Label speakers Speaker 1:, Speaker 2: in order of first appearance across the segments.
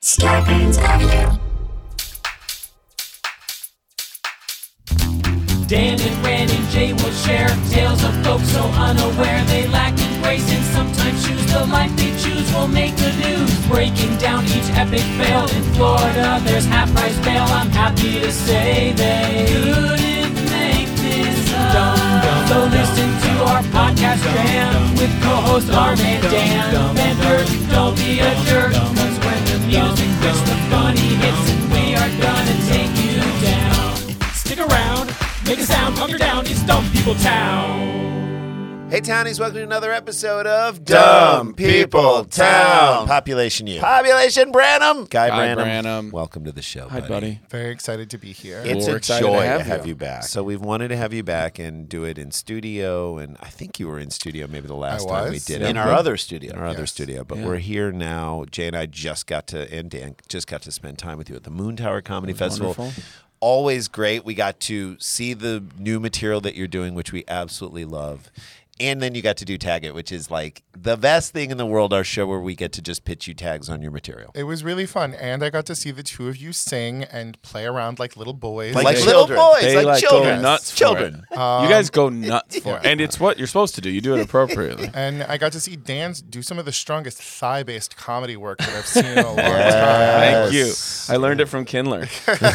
Speaker 1: Scarpins Avenue.
Speaker 2: Dan and Ran and Jay will share tales of folks so unaware they lack in grace and sometimes choose the life they choose will make the news. Breaking down each epic fail in Florida, there's half-price bail. I'm happy to say they couldn't make this up. So listen to our podcast jam with co-host Arm and Dan. Bender, don't be a jerk, cause when the music hits, the funny hits, and we are gonna take you down. Stick around. Make a sound, hunker down, it's Dumb People Town.
Speaker 3: Hey, Townies, welcome to another episode of Dumb People Town. Population U. Population Branham. Guy Branham. Welcome to the show,
Speaker 4: Hi, buddy.
Speaker 5: Very excited to be here.
Speaker 3: It's
Speaker 4: We're
Speaker 3: a
Speaker 4: excited
Speaker 3: joy
Speaker 4: to
Speaker 3: to
Speaker 4: have
Speaker 3: have you back. So we've wanted to have you back and do it in studio, and I think you were in studio maybe the last time we did it.
Speaker 4: In our other studio.
Speaker 3: In our other studio. But we're here now. Jay and I and Dan just got to spend time with you at the Moon Tower Comedy Festival.
Speaker 4: Wonderful.
Speaker 3: Always great. We got to see the new material that you're doing, which we absolutely love. And then you got to do Tag It, which is like the best thing in the world, our show where we get to just pitch you tags on your material.
Speaker 5: It was really fun, and I got to see the two of you sing and play around like little boys.
Speaker 3: Like
Speaker 4: They-
Speaker 3: little boys,
Speaker 4: They
Speaker 3: like
Speaker 4: go
Speaker 3: children.
Speaker 4: nuts for
Speaker 3: Children.
Speaker 4: it. You guys go nuts for it. And it's what you're supposed to do. You do it appropriately.
Speaker 5: And I got to see Dan do some of the strongest thigh-based comedy work that I've seen in a long time.
Speaker 4: Thank you. I learned it from Kindler.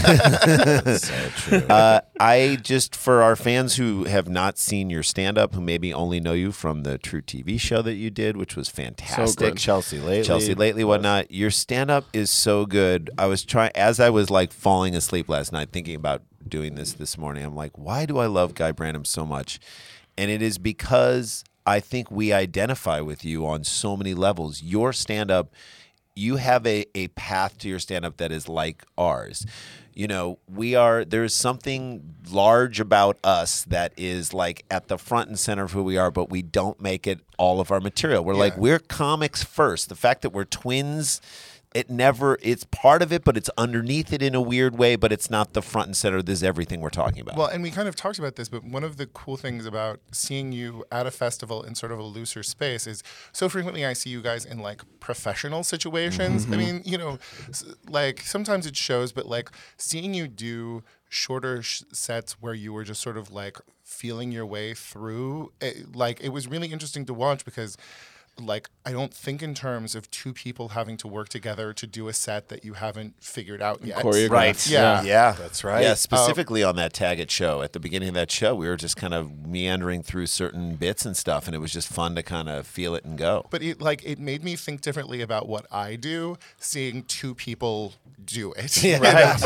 Speaker 3: So true. I just, for our fans who have not seen your stand-up, who maybe only know you from the True TV show that you did, which was fantastic.
Speaker 4: good.
Speaker 3: Chelsea Lately, whatnot. Your stand-up is so good. I was trying, as I was like falling asleep last night, thinking about doing this morning, I'm like, why do I love Guy Branham so much? And it is because I think we identify with you on so many levels. Your stand-up, you have a path to your stand-up that is like ours. You know, there's something large about us that is like at the front and center of who we are, but we don't make it all of our material. We're like, we're comics first. The fact that we're twins, it's part of it, but it's underneath it in a weird way, but it's not the front and center. This is everything we're talking about.
Speaker 5: Well, and we kind of talked about this, but one of the cool things about seeing you at a festival in sort of a looser space is so frequently I see you guys in like professional situations. I mean, you know, like sometimes it shows, but like seeing you do shorter sets where you were just sort of like feeling your way through, it was really interesting to watch because like, I don't think in terms of two people having to work together to do a set that you haven't figured out yet.
Speaker 4: Choreographed.
Speaker 3: Right.
Speaker 5: Yeah.
Speaker 3: That's right. Yeah, specifically on that Tag It show. At the beginning of that show, we were just kind of meandering through certain bits and stuff, and it was just fun to kind of feel it and go.
Speaker 5: But it made me think differently about what I do, seeing two people do it.
Speaker 3: Yeah,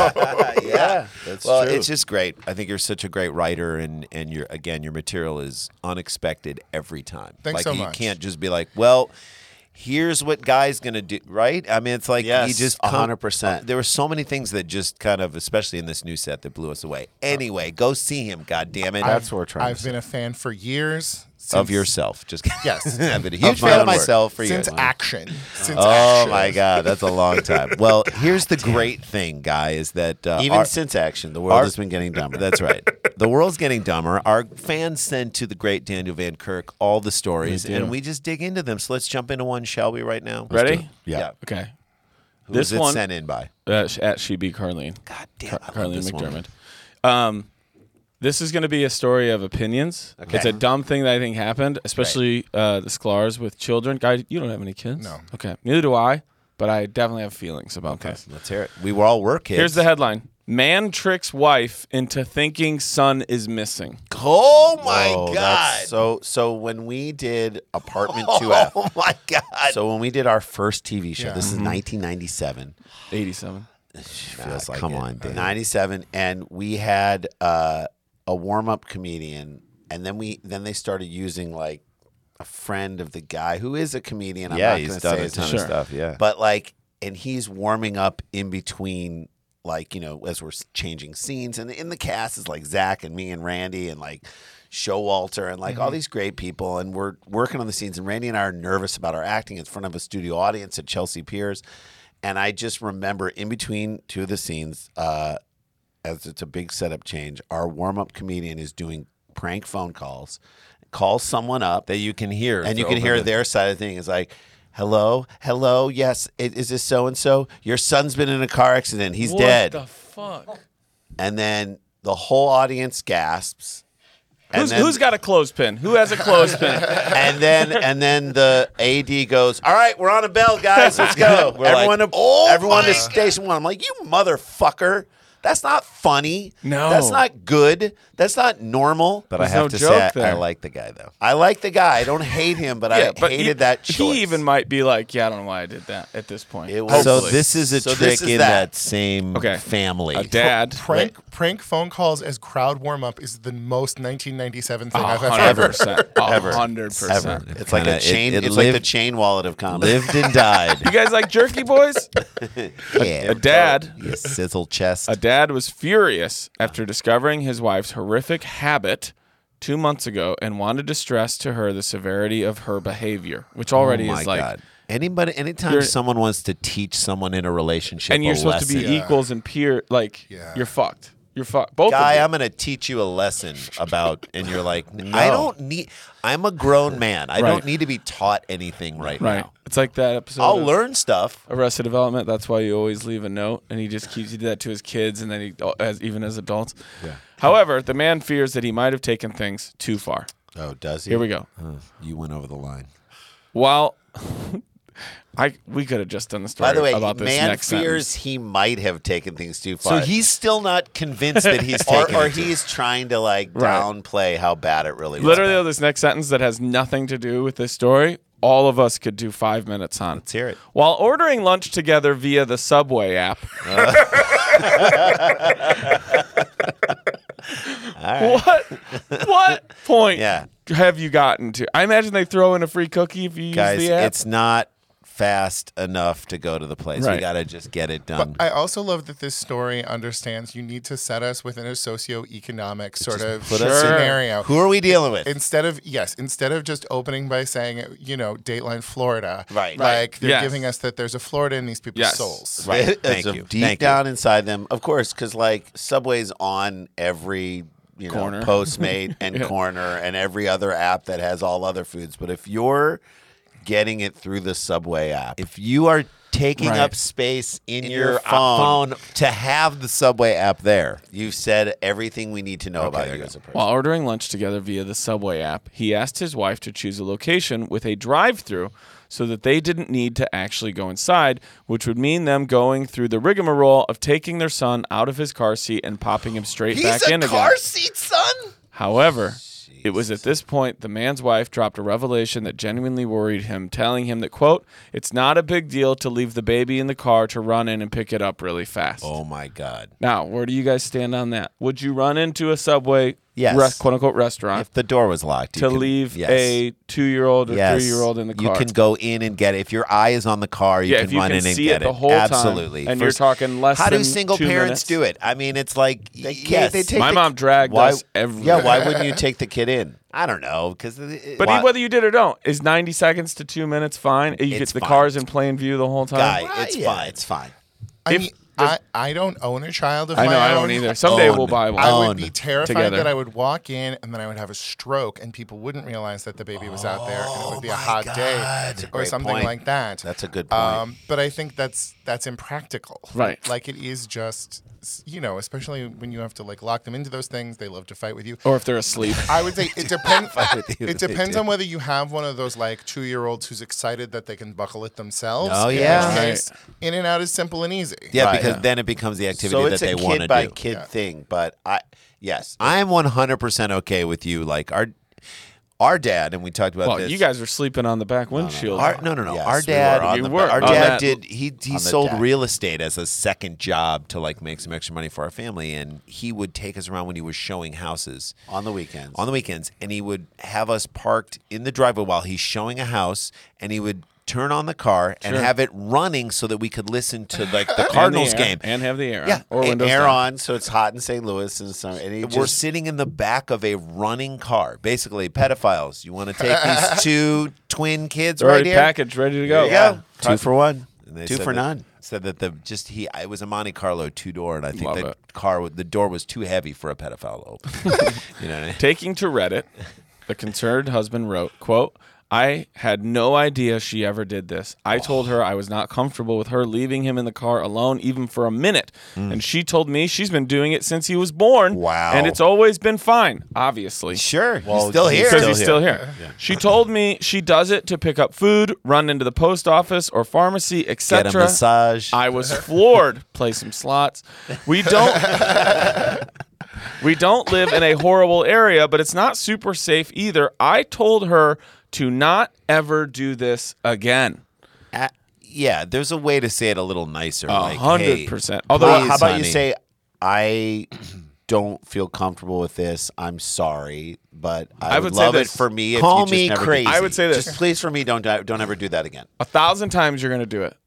Speaker 4: That's
Speaker 3: well,
Speaker 4: true.
Speaker 3: it's just great. I think you're such a great writer, and your material is unexpected every time.
Speaker 5: Thanks
Speaker 3: like,
Speaker 5: so
Speaker 3: you
Speaker 5: much.
Speaker 3: can't just be like, well, here's what Guy's gonna do, right? I mean, it's like you just
Speaker 4: 100%.
Speaker 3: There were so many things that just kind of, especially in this new set, that blew us away. Anyway, go see him. God damn it!
Speaker 4: That's what we're trying
Speaker 5: I've
Speaker 4: to
Speaker 5: been a fan for years.
Speaker 3: of yourself. Just
Speaker 5: Yes.
Speaker 3: I've been a huge fan of myself for years.
Speaker 5: Since action.
Speaker 3: Oh my God, that's a long time. Well, here's the great thing, Guy, is that
Speaker 4: since action, the world has been getting dumber.
Speaker 3: That's right. The world's getting dumber. Our fans send to the great Daniel Van Kirk all the stories, and we just dig into them. So let's jump into one, shall we? Right now,
Speaker 4: Ready?
Speaker 3: Yeah.
Speaker 4: Okay.
Speaker 3: Who's
Speaker 4: This
Speaker 3: it
Speaker 4: one
Speaker 3: sent in by?
Speaker 4: at She Be Carlene.
Speaker 3: God damn, I love
Speaker 4: Carlene
Speaker 3: this one.
Speaker 4: McDermott. This is going to be a story of opinions.
Speaker 3: Okay.
Speaker 4: It's a dumb thing that I think happened, especially the Sklar's with children. Guy, you don't have any kids?
Speaker 5: No.
Speaker 4: Okay. Neither do I, but I definitely have feelings about this.
Speaker 3: Let's hear it. We were all work kids.
Speaker 4: Here's the headline. Man tricks wife into thinking son is missing.
Speaker 3: Oh my
Speaker 6: Oh,
Speaker 3: God.
Speaker 6: that's so when we did Apartment 2F.
Speaker 3: Oh my God.
Speaker 6: So when we did our first TV show,
Speaker 5: Yeah.
Speaker 6: this is 1997.
Speaker 4: 87.
Speaker 6: Feels like
Speaker 3: come
Speaker 6: it.
Speaker 3: on, Dan.
Speaker 6: 97, and we had a warm-up comedian, and then they started using like a friend of the guy who is a comedian. I'm not
Speaker 3: he's
Speaker 6: gonna
Speaker 3: done
Speaker 6: say
Speaker 3: a
Speaker 6: his
Speaker 3: ton
Speaker 6: name.
Speaker 3: of stuff. Yeah.
Speaker 6: But like, and he's warming up in between, like, you know, as we're changing scenes, and in the cast is like Zach and me and Randy and like Showalter and like all these great people, and we're working on the scenes, and Randy and I are nervous about our acting in front of a studio audience at Chelsea Piers, and I just remember in between two of the scenes, as it's a big setup change, our warm-up comedian is doing prank phone calls, calls someone up
Speaker 3: that you can hear.
Speaker 6: and you can hear their side of the thing. It's like, hello, yes, is this so and so? Your son's been in a car accident. He's
Speaker 4: What
Speaker 6: dead.
Speaker 4: the fuck?
Speaker 6: And then the whole audience gasps. And then,
Speaker 4: Who's got a clothespin? Who has a clothespin?
Speaker 6: and then the AD goes, all right, we're on a bell, guys. Let's go. Everyone to station one. I'm like, you motherfucker. That's not funny.
Speaker 4: No.
Speaker 6: That's not good. That's not normal.
Speaker 3: But
Speaker 4: There's
Speaker 3: I have
Speaker 4: no
Speaker 3: to
Speaker 4: joke
Speaker 3: say, I
Speaker 4: there.
Speaker 3: like the guy though.
Speaker 6: I like the guy. I don't hate him, but I hated that choice.
Speaker 4: He even might be like, yeah, I don't know why I did that at this point.
Speaker 6: It was-
Speaker 3: So
Speaker 6: Hopefully.
Speaker 3: this is a
Speaker 6: So
Speaker 3: trick
Speaker 6: this is
Speaker 3: in
Speaker 6: that.
Speaker 3: that same
Speaker 4: Okay.
Speaker 3: family.
Speaker 4: A dad.
Speaker 5: Prank phone calls as crowd warm up is the most 1997 thing I've ever.
Speaker 4: 100%. 100%.
Speaker 6: Ever. It's like
Speaker 3: Kinda-
Speaker 6: a chain.
Speaker 3: it
Speaker 6: It's like the
Speaker 3: lived-
Speaker 6: chain wallet of comedy.
Speaker 3: Lived and died.
Speaker 4: You guys like Jerky Boys?
Speaker 3: Yeah.
Speaker 4: A dad.
Speaker 3: You sizzle chest.
Speaker 4: A dad was furious after discovering his wife's horrific habit 2 months ago and wanted to stress to her the severity of her behavior, which already
Speaker 3: oh my
Speaker 4: is like.
Speaker 3: God. Anytime
Speaker 4: You're-
Speaker 3: someone wants to teach someone in a relationship,
Speaker 4: And you're
Speaker 3: a
Speaker 4: supposed to be
Speaker 3: lesson,
Speaker 4: equals and peer. Like,
Speaker 5: Yeah.
Speaker 4: you're fucked. You're fucked. Both
Speaker 3: guy,
Speaker 4: of you.
Speaker 3: I'm going to teach you a lesson about, and you're like, I'm a grown man. I
Speaker 4: Right.
Speaker 3: don't need to be taught anything right
Speaker 4: Right.
Speaker 3: now.
Speaker 4: It's like that episode.
Speaker 6: I'll
Speaker 4: of
Speaker 6: learn stuff.
Speaker 4: Arrested Development. That's why you always leave a note, and he just keeps. He did that to his kids, and then even as adults. Yeah. However, the man fears that he might have taken things too far.
Speaker 3: Oh, does he?
Speaker 4: Here we go.
Speaker 3: You went over the line.
Speaker 4: While we could have just done the story
Speaker 6: By the way,
Speaker 4: about this
Speaker 6: man
Speaker 4: next
Speaker 6: fears
Speaker 4: sentence.
Speaker 6: he might have taken things too
Speaker 3: So
Speaker 6: far.
Speaker 3: he's still not convinced that he's
Speaker 6: or,
Speaker 3: taking
Speaker 6: or
Speaker 3: it too-
Speaker 6: he's trying to like
Speaker 4: Right.
Speaker 6: downplay how bad it really was.
Speaker 4: Literally, though, this next sentence that has nothing to do with this story, all of us could do 5 minutes on.
Speaker 3: Let's hear it.
Speaker 4: While ordering lunch together via the Subway app. What point
Speaker 6: Yeah.
Speaker 4: have you gotten to? I imagine they throw in a free cookie if you
Speaker 3: Guys,
Speaker 4: use the app.
Speaker 3: it's not fast enough to go to the place. We
Speaker 4: Right.
Speaker 3: got to just get it
Speaker 5: But
Speaker 3: done.
Speaker 5: I also love that this story understands you need to set us within a socioeconomic sort of
Speaker 3: put us in-
Speaker 5: scenario.
Speaker 6: Who are we dealing with?
Speaker 5: Instead of just opening by saying, Dateline Florida,
Speaker 6: Right.
Speaker 5: Like they're
Speaker 4: Yes.
Speaker 5: giving us that there's a Florida in these people's
Speaker 4: Yes.
Speaker 5: souls.
Speaker 6: Right.
Speaker 3: Thank
Speaker 6: It's
Speaker 3: you.
Speaker 6: deep
Speaker 3: Thank you.
Speaker 6: down inside them, of course, because like Subway's on every
Speaker 4: Corner.
Speaker 6: Postmate and Corner and every other app that has all other foods. But if you're getting it through the Subway app,
Speaker 3: If you are taking
Speaker 4: Right.
Speaker 3: up space in your
Speaker 6: your
Speaker 3: phone to have the Subway app there,
Speaker 6: you've said everything we need to know about
Speaker 3: there
Speaker 6: you
Speaker 3: you
Speaker 6: as a person.
Speaker 4: While ordering lunch together via the Subway app, he asked his wife to choose a location with a drive-through so that they didn't need to actually go inside, which would mean them going through the rigmarole of taking their son out of his car seat and popping him straight back in again.
Speaker 6: seat son.
Speaker 4: However, it was at this point the man's wife dropped a revelation that genuinely worried him, telling him that, quote, it's not a big deal to leave the baby in the car to run in and pick it up really fast.
Speaker 3: oh my God.
Speaker 4: Now, where do you guys stand on that? Would you run into a Subway,
Speaker 3: Yes.
Speaker 4: quote-unquote, restaurant
Speaker 3: If the door was locked, you
Speaker 4: to
Speaker 3: can-
Speaker 4: leave
Speaker 3: yes.
Speaker 4: a 2-year-old or
Speaker 3: Yes.
Speaker 4: 3-year-old in the car?
Speaker 3: You can go in and get it. If your eye is on the car, you
Speaker 4: Yeah,
Speaker 3: can
Speaker 4: if you
Speaker 3: run
Speaker 4: can
Speaker 3: in and
Speaker 4: see
Speaker 3: get
Speaker 4: it the whole time,
Speaker 3: Absolutely.
Speaker 4: and you're talking less
Speaker 3: How
Speaker 4: than
Speaker 3: do single
Speaker 4: 2
Speaker 3: parents
Speaker 4: minutes.
Speaker 3: do it? I mean, it's like
Speaker 6: They can't-
Speaker 3: yes.
Speaker 6: they take
Speaker 4: My mom dragged
Speaker 3: Why-
Speaker 4: us everywhere.
Speaker 6: Yeah, why wouldn't you take the kid in?
Speaker 3: I don't know because.
Speaker 4: But whether you did or don't, is 90 seconds to 2 minutes fine? You get
Speaker 3: It's
Speaker 4: the
Speaker 3: fine.
Speaker 4: cars in plain view the whole time?
Speaker 6: Guy, it's
Speaker 3: yeah,
Speaker 6: fine.
Speaker 3: It's fine.
Speaker 5: I mean, I don't own a child of
Speaker 4: I
Speaker 5: my
Speaker 4: know,
Speaker 5: own.
Speaker 4: I don't either. Someday
Speaker 3: Own.
Speaker 4: we'll buy one.
Speaker 5: I
Speaker 3: Own
Speaker 5: would be terrified
Speaker 4: together.
Speaker 5: that I would walk in and then I would have a stroke and people wouldn't realize that the baby was out there and it would be a hot day or
Speaker 6: great
Speaker 5: something
Speaker 6: point.
Speaker 5: like that.
Speaker 6: That's a good point.
Speaker 5: But I think that's impractical.
Speaker 4: Right.
Speaker 5: Like it is just, especially when you have to like lock them into those things. They love to fight with you.
Speaker 4: Or if they're asleep.
Speaker 5: I would say it depends.
Speaker 3: with you,
Speaker 5: It
Speaker 3: they
Speaker 5: depends
Speaker 3: do.
Speaker 5: on whether you have one of those like 2-year-olds who's excited that they can buckle it themselves.
Speaker 3: Oh,
Speaker 5: in
Speaker 3: yeah.
Speaker 5: which case, in and out is simple and easy.
Speaker 3: Yeah,
Speaker 6: Right.
Speaker 3: because then it becomes the activity
Speaker 6: So
Speaker 3: that
Speaker 6: it's
Speaker 3: they
Speaker 6: a
Speaker 3: want to
Speaker 6: kid by
Speaker 3: do.
Speaker 6: kid
Speaker 5: Yeah.
Speaker 6: thing, but yes.
Speaker 3: I am 100% okay with you. Like our dad, and we talked about
Speaker 4: Well,
Speaker 3: this.
Speaker 4: you guys are sleeping on the back windshield.
Speaker 3: No.
Speaker 6: Yes,
Speaker 3: Our
Speaker 6: we
Speaker 3: dad,
Speaker 6: were on
Speaker 4: You
Speaker 6: the-
Speaker 4: were.
Speaker 3: our
Speaker 4: on
Speaker 3: dad
Speaker 4: that-
Speaker 3: did. He
Speaker 6: on the
Speaker 3: sold
Speaker 6: deck.
Speaker 3: real estate as a second job to like make some extra money for our family, and he would take us around when he was showing houses
Speaker 6: On the weekends.
Speaker 3: on the weekends, and he would have us parked in the driveway while he's showing a house, and he would turn on the car and
Speaker 4: Sure.
Speaker 3: have it running so that we could listen to like the
Speaker 4: And
Speaker 3: Cardinals
Speaker 4: the air,
Speaker 3: game.
Speaker 4: and have the air on.
Speaker 3: Yeah,
Speaker 4: Or windows
Speaker 6: air
Speaker 4: down.
Speaker 6: on, so it's hot in St. Louis and so. And he
Speaker 3: We're
Speaker 6: just,
Speaker 3: sitting in the back of a running car. Basically, pedophiles. You want to take these two twin kids
Speaker 4: They're
Speaker 3: right
Speaker 4: already
Speaker 3: here?
Speaker 4: packaged, ready to go.
Speaker 3: Yeah.
Speaker 6: 2 for 1.
Speaker 3: And they
Speaker 6: 2
Speaker 3: said
Speaker 6: for
Speaker 3: that-
Speaker 6: 9.
Speaker 3: Said that it was a Monte Carlo 2-door, and I think
Speaker 4: Love
Speaker 3: the
Speaker 4: it.
Speaker 3: the door was too heavy for a pedophile to open. You know what I mean?
Speaker 4: Taking to Reddit, the concerned husband wrote, quote, I had no idea she ever did this. I told her I was not comfortable with her leaving him in the car alone even for a minute. And she told me she's been doing it since he was born.
Speaker 6: Wow.
Speaker 4: And it's always been fine, obviously.
Speaker 6: Sure.
Speaker 3: Well,
Speaker 6: he's still here.
Speaker 4: Because he's still here. She told me she does it to pick up food, run into the post office or pharmacy, etc.
Speaker 6: Get a massage.
Speaker 4: I was floored. Play some slots. We don't live in a horrible area, but it's not super safe either. I told her to not ever do this again.
Speaker 3: Yeah, there's a way to say it a little nicer. Like,
Speaker 4: 100%.
Speaker 3: hey,
Speaker 4: Although,
Speaker 3: please,
Speaker 6: how about
Speaker 3: honey.
Speaker 6: you say, I don't feel comfortable with this. I'm sorry, but I
Speaker 4: would
Speaker 6: would
Speaker 4: say
Speaker 6: love it
Speaker 4: this.
Speaker 6: for me if
Speaker 3: Call
Speaker 6: you just
Speaker 3: me
Speaker 6: never did
Speaker 3: crazy.
Speaker 6: it.
Speaker 4: I would say this.
Speaker 6: Just please for me, don't ever do that again.
Speaker 4: 1,000 times you're going to do it.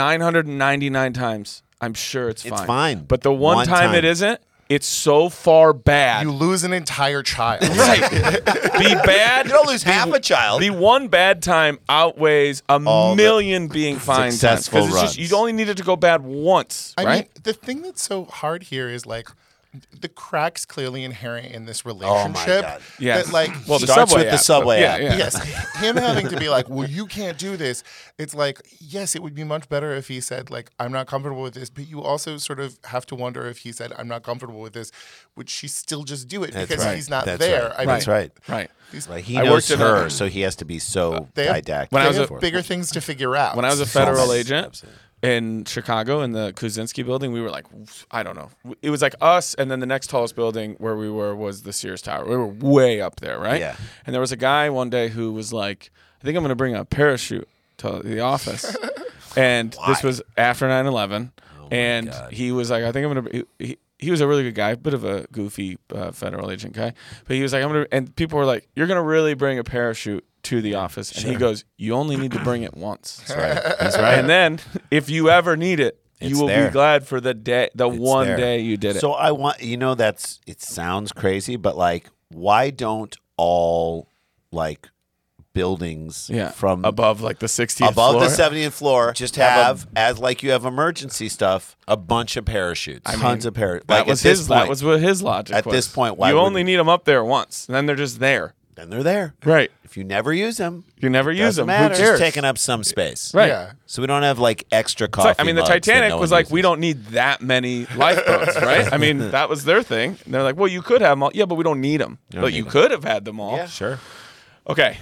Speaker 4: 999 times, I'm sure it's fine.
Speaker 3: It's fine.
Speaker 4: But the one
Speaker 3: One
Speaker 4: time
Speaker 3: time.
Speaker 4: it isn't, it's so far bad.
Speaker 5: You lose an entire child.
Speaker 4: Right. The bad.
Speaker 6: You don't lose half a child.
Speaker 4: The one bad time outweighs a million being fine times.
Speaker 3: successful
Speaker 4: 'Cause it's just,
Speaker 3: runs.
Speaker 4: you only need it to go bad once,
Speaker 5: I
Speaker 4: right?
Speaker 5: mean, the thing that's so hard here is like the cracks clearly inherent in this
Speaker 6: my
Speaker 5: relationship.
Speaker 6: God.
Speaker 4: Yes.
Speaker 5: That, like,
Speaker 4: well, the
Speaker 6: starts
Speaker 4: subway
Speaker 6: with the
Speaker 4: app,
Speaker 6: subway
Speaker 4: so-
Speaker 6: app.
Speaker 4: Yeah.
Speaker 5: yes, him having to be like, well, you can't do this. It's like, yes, it would be much better if he said, like, I'm not comfortable with this. But you also sort of have to wonder if he said, I'm not comfortable with this, would she still just do it because
Speaker 3: right.
Speaker 5: he's not
Speaker 3: That's
Speaker 5: there?
Speaker 3: right.
Speaker 5: I mean,
Speaker 6: That's right.
Speaker 4: Right.
Speaker 3: Like, he
Speaker 4: I
Speaker 3: knows
Speaker 4: worked at
Speaker 3: her,
Speaker 4: a-
Speaker 3: so he has to be so
Speaker 5: They have-
Speaker 3: didactic.
Speaker 4: When I
Speaker 5: They
Speaker 4: was
Speaker 5: have
Speaker 4: a-
Speaker 5: bigger things to figure out.
Speaker 4: When I was a federal
Speaker 3: Yes.
Speaker 4: agent
Speaker 3: Absolutely.
Speaker 4: in Chicago in the Kuczynski building, we were like, I don't know. It was like us, and then the next tallest building where we were was the Sears Tower. We were way up there, right?
Speaker 6: Yeah.
Speaker 4: And there was a guy one day who was like, I think I'm going to bring a parachute to the office. And this was after 9/11. And he was like, I think I'm going to. He was a really good guy, bit of a goofy federal agent guy. But he was like, I'm going to. And people were like, you're going to really bring a parachute to the office. And he goes, you only need to bring it once.
Speaker 3: That's right. That's right.
Speaker 4: And then if you ever need it, you
Speaker 3: It's
Speaker 4: will
Speaker 3: there.
Speaker 4: be glad for the day, the one
Speaker 3: there.
Speaker 4: day you did it.
Speaker 6: So I want it sounds crazy, but like, why don't all like buildings
Speaker 4: yeah,
Speaker 6: from
Speaker 4: above like the 60th
Speaker 6: above
Speaker 4: floor.
Speaker 6: the 70th floor
Speaker 3: Just
Speaker 6: have as like you have emergency stuff,
Speaker 3: A bunch of parachutes.
Speaker 6: tons of parachutes.
Speaker 4: That
Speaker 6: Like
Speaker 4: was
Speaker 6: at this
Speaker 4: his.
Speaker 6: point,
Speaker 4: That was what his logic
Speaker 6: at
Speaker 4: was.
Speaker 6: this point, why
Speaker 4: you only
Speaker 6: wouldn't-
Speaker 4: need them up there once, and then they're just there.
Speaker 6: then they're there.
Speaker 4: Right.
Speaker 6: If you never use them,
Speaker 4: You never use
Speaker 6: Doesn't
Speaker 4: them.
Speaker 6: matter.
Speaker 4: Who cares?
Speaker 3: Just taking up some space.
Speaker 4: Right.
Speaker 5: Yeah.
Speaker 3: So we don't have like extra
Speaker 4: It's
Speaker 3: coffee.
Speaker 4: like, I mean, the
Speaker 3: mugs that
Speaker 4: Titanic
Speaker 3: no
Speaker 4: was
Speaker 3: one
Speaker 4: like, we
Speaker 3: uses.
Speaker 4: don't need that many lifeboats, right? I mean, that was their thing. And they're like, well, you could have them all. Yeah, but we don't need them.
Speaker 3: don't
Speaker 4: But
Speaker 3: need
Speaker 4: you
Speaker 3: them.
Speaker 4: could have had them all.
Speaker 6: Yeah.
Speaker 3: Sure.
Speaker 4: Okay.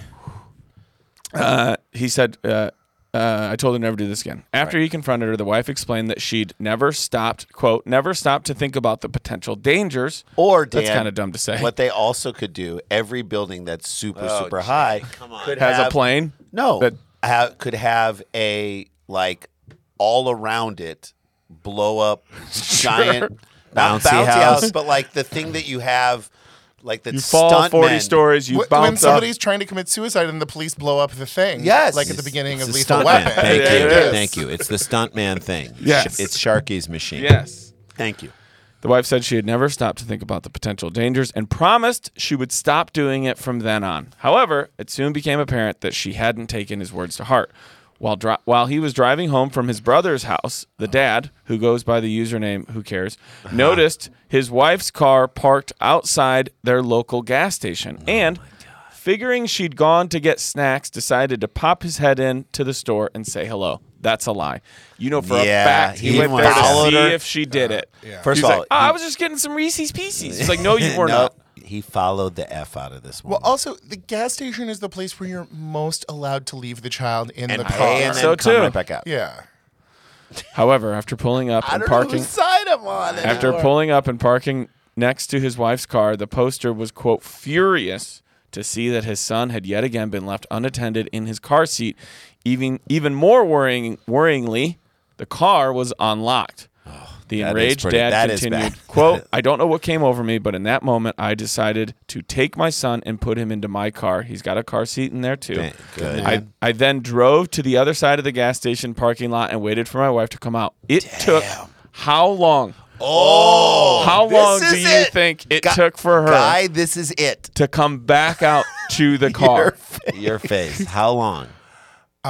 Speaker 4: He said, I told her never to do this again. After he confronted her, the wife explained that she'd never stopped, quote, never stopped to think about the potential dangers.
Speaker 6: or Dan,
Speaker 4: That's kind of dumb to say.
Speaker 6: What they also could do, every building that's super high could
Speaker 4: Has
Speaker 6: have
Speaker 4: a plane?
Speaker 6: No,
Speaker 4: That-
Speaker 6: could have a like all around it blow up giant not
Speaker 3: Bouncy
Speaker 6: bouncy
Speaker 3: house.
Speaker 6: house, but like the thing that you have, like the
Speaker 4: You fall
Speaker 6: stunt
Speaker 4: 40
Speaker 6: men.
Speaker 4: stories, you
Speaker 5: When
Speaker 4: bounce up.
Speaker 5: somebody's trying to commit suicide and the police blow up the thing.
Speaker 6: Yes.
Speaker 5: Like at the beginning
Speaker 3: It's
Speaker 5: of
Speaker 3: the
Speaker 5: Lethal
Speaker 3: stuntman.
Speaker 5: Weapon.
Speaker 3: Thank
Speaker 4: Yeah,
Speaker 3: you.
Speaker 4: it is.
Speaker 3: Thank you. It's the stuntman thing.
Speaker 4: Yes.
Speaker 3: It's Sharky's machine.
Speaker 4: Yes.
Speaker 6: Thank you.
Speaker 4: The wife said she had never stopped to think about the potential dangers and promised she would stop doing it from then on. However, it soon became apparent that she hadn't taken his words to heart. While he was driving home from his brother's house, the dad, who goes by the username Who Cares, noticed his wife's car parked outside their local gas station and, figuring she'd gone to get snacks, decided to pop his head in to the store and say hello. That's a lie. You know for
Speaker 3: Yeah,
Speaker 4: a fact he
Speaker 3: he
Speaker 4: went there to
Speaker 6: followed
Speaker 4: see
Speaker 6: her.
Speaker 4: if she did it.
Speaker 6: First
Speaker 4: He's
Speaker 6: of all,
Speaker 4: like, I was just getting some Reese's Pieces. He's like, no, you were
Speaker 6: no,
Speaker 4: not.
Speaker 6: he followed the F out of this one.
Speaker 5: Well, also, the gas station is the place where you're most allowed to leave the child in the car.
Speaker 6: pay and then
Speaker 4: So
Speaker 6: come
Speaker 4: too.
Speaker 6: right back out.
Speaker 5: Yeah.
Speaker 4: However, after pulling up and parking,
Speaker 6: side I'm on.
Speaker 4: after pulling up and parking next to his wife's car, the poster was, quote, furious to see that his son had yet again been left unattended in his car seat. Even more worryingly, the car was unlocked. The
Speaker 3: that is
Speaker 4: enraged
Speaker 3: pretty-
Speaker 4: dad
Speaker 3: that is
Speaker 4: continued,
Speaker 3: bad.
Speaker 4: quote, I don't know what came over me, but in that moment, I decided to take my son and put him into my car. He's got a car seat in there, too.
Speaker 3: Good.
Speaker 4: I then drove to the other side of the gas station parking lot and waited for my wife to come out. It took how long? How long
Speaker 6: this
Speaker 4: do
Speaker 6: is
Speaker 4: you
Speaker 6: it.
Speaker 4: think it took for her
Speaker 6: Guy, this is it.
Speaker 4: to come back out to the car?
Speaker 3: Your face. How long?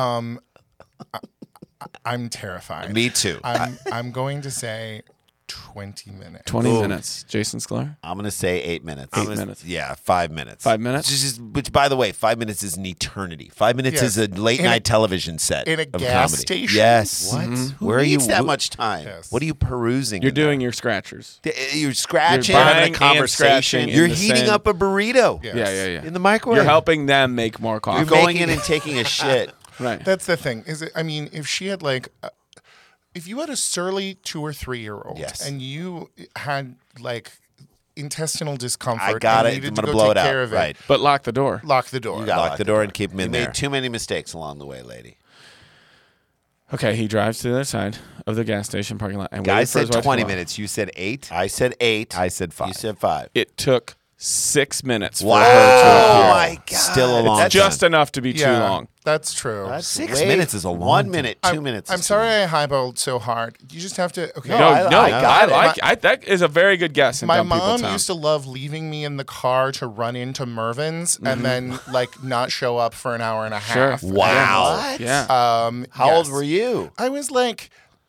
Speaker 5: I'm terrified.
Speaker 3: Me too.
Speaker 5: I'm going to say 20 minutes.
Speaker 4: 20
Speaker 3: Ooh.
Speaker 4: minutes. Jason Sklar?
Speaker 6: I'm gonna say 8 minutes.
Speaker 4: 8 minutes.
Speaker 3: Yeah, 5 minutes.
Speaker 4: 5 minutes?
Speaker 3: Which, by the way, 5 minutes is an eternity. 5 minutes
Speaker 5: Yes.
Speaker 3: is a late
Speaker 5: In a-
Speaker 3: night television set
Speaker 5: in a
Speaker 3: of
Speaker 5: gas
Speaker 3: comedy.
Speaker 5: station?
Speaker 3: Yes.
Speaker 6: What?
Speaker 3: Who
Speaker 6: Where are you
Speaker 3: needs
Speaker 6: that
Speaker 3: wh-
Speaker 6: much time?
Speaker 5: Yes.
Speaker 3: What are you perusing?
Speaker 4: You're
Speaker 3: in there?
Speaker 4: doing your scratchers.
Speaker 3: You're scratching.
Speaker 4: You're
Speaker 3: having
Speaker 4: buying
Speaker 3: a
Speaker 4: and
Speaker 3: conversation.
Speaker 4: scratching in
Speaker 3: You're
Speaker 4: the
Speaker 3: heating
Speaker 4: same-
Speaker 3: up a burrito
Speaker 5: Yes.
Speaker 4: Yeah.
Speaker 3: in the microwave.
Speaker 4: You're helping them make more coffee.
Speaker 6: You're going in and taking a shit.
Speaker 4: Right.
Speaker 5: That's the thing. If she had like, if you had a surly 2 or 3 year old,
Speaker 3: Yes.
Speaker 5: and you had like intestinal discomfort,
Speaker 6: I got
Speaker 5: and
Speaker 6: it.
Speaker 5: needed
Speaker 6: I'm
Speaker 5: to
Speaker 6: gonna
Speaker 5: go
Speaker 6: blow
Speaker 5: take
Speaker 6: it out.
Speaker 5: care of it,
Speaker 3: Right.
Speaker 4: But lock the door.
Speaker 5: lock the door.
Speaker 6: You gotta
Speaker 3: Lock the door and keep him in
Speaker 6: You
Speaker 3: there.
Speaker 6: made too many mistakes along the way, lady.
Speaker 4: Okay, he drives to the other side of the gas station parking lot and
Speaker 3: Guy
Speaker 4: waited for his
Speaker 3: said
Speaker 4: wife to
Speaker 3: 20
Speaker 4: come out.
Speaker 3: minutes. You said 8.
Speaker 6: I said 8.
Speaker 3: I said 5.
Speaker 6: You said 5.
Speaker 4: It took 6 minutes for
Speaker 3: Wow.
Speaker 4: her to appear.
Speaker 3: Oh my God. Still a long
Speaker 4: It's just enough to be too
Speaker 5: Yeah,
Speaker 4: long.
Speaker 5: that's true.
Speaker 6: That's
Speaker 3: 6
Speaker 6: way-
Speaker 3: minutes is a long
Speaker 6: 1
Speaker 3: time.
Speaker 6: minute, 2 minutes.
Speaker 5: I'm
Speaker 6: is
Speaker 5: sorry
Speaker 6: too
Speaker 5: I highballed so hard. You just have to. Okay.
Speaker 4: No,
Speaker 6: I got it.
Speaker 4: that is a very good guess in
Speaker 5: My
Speaker 4: Dumb People
Speaker 5: mom
Speaker 4: Town.
Speaker 5: used to love leaving me in the car to run into Mervin's
Speaker 3: Mm-hmm.
Speaker 5: and then like not show up for an hour and a
Speaker 4: Sure.
Speaker 5: half.
Speaker 3: Wow.
Speaker 6: What?
Speaker 4: Yeah.
Speaker 6: How old
Speaker 5: Yes.
Speaker 6: were you?
Speaker 5: I was like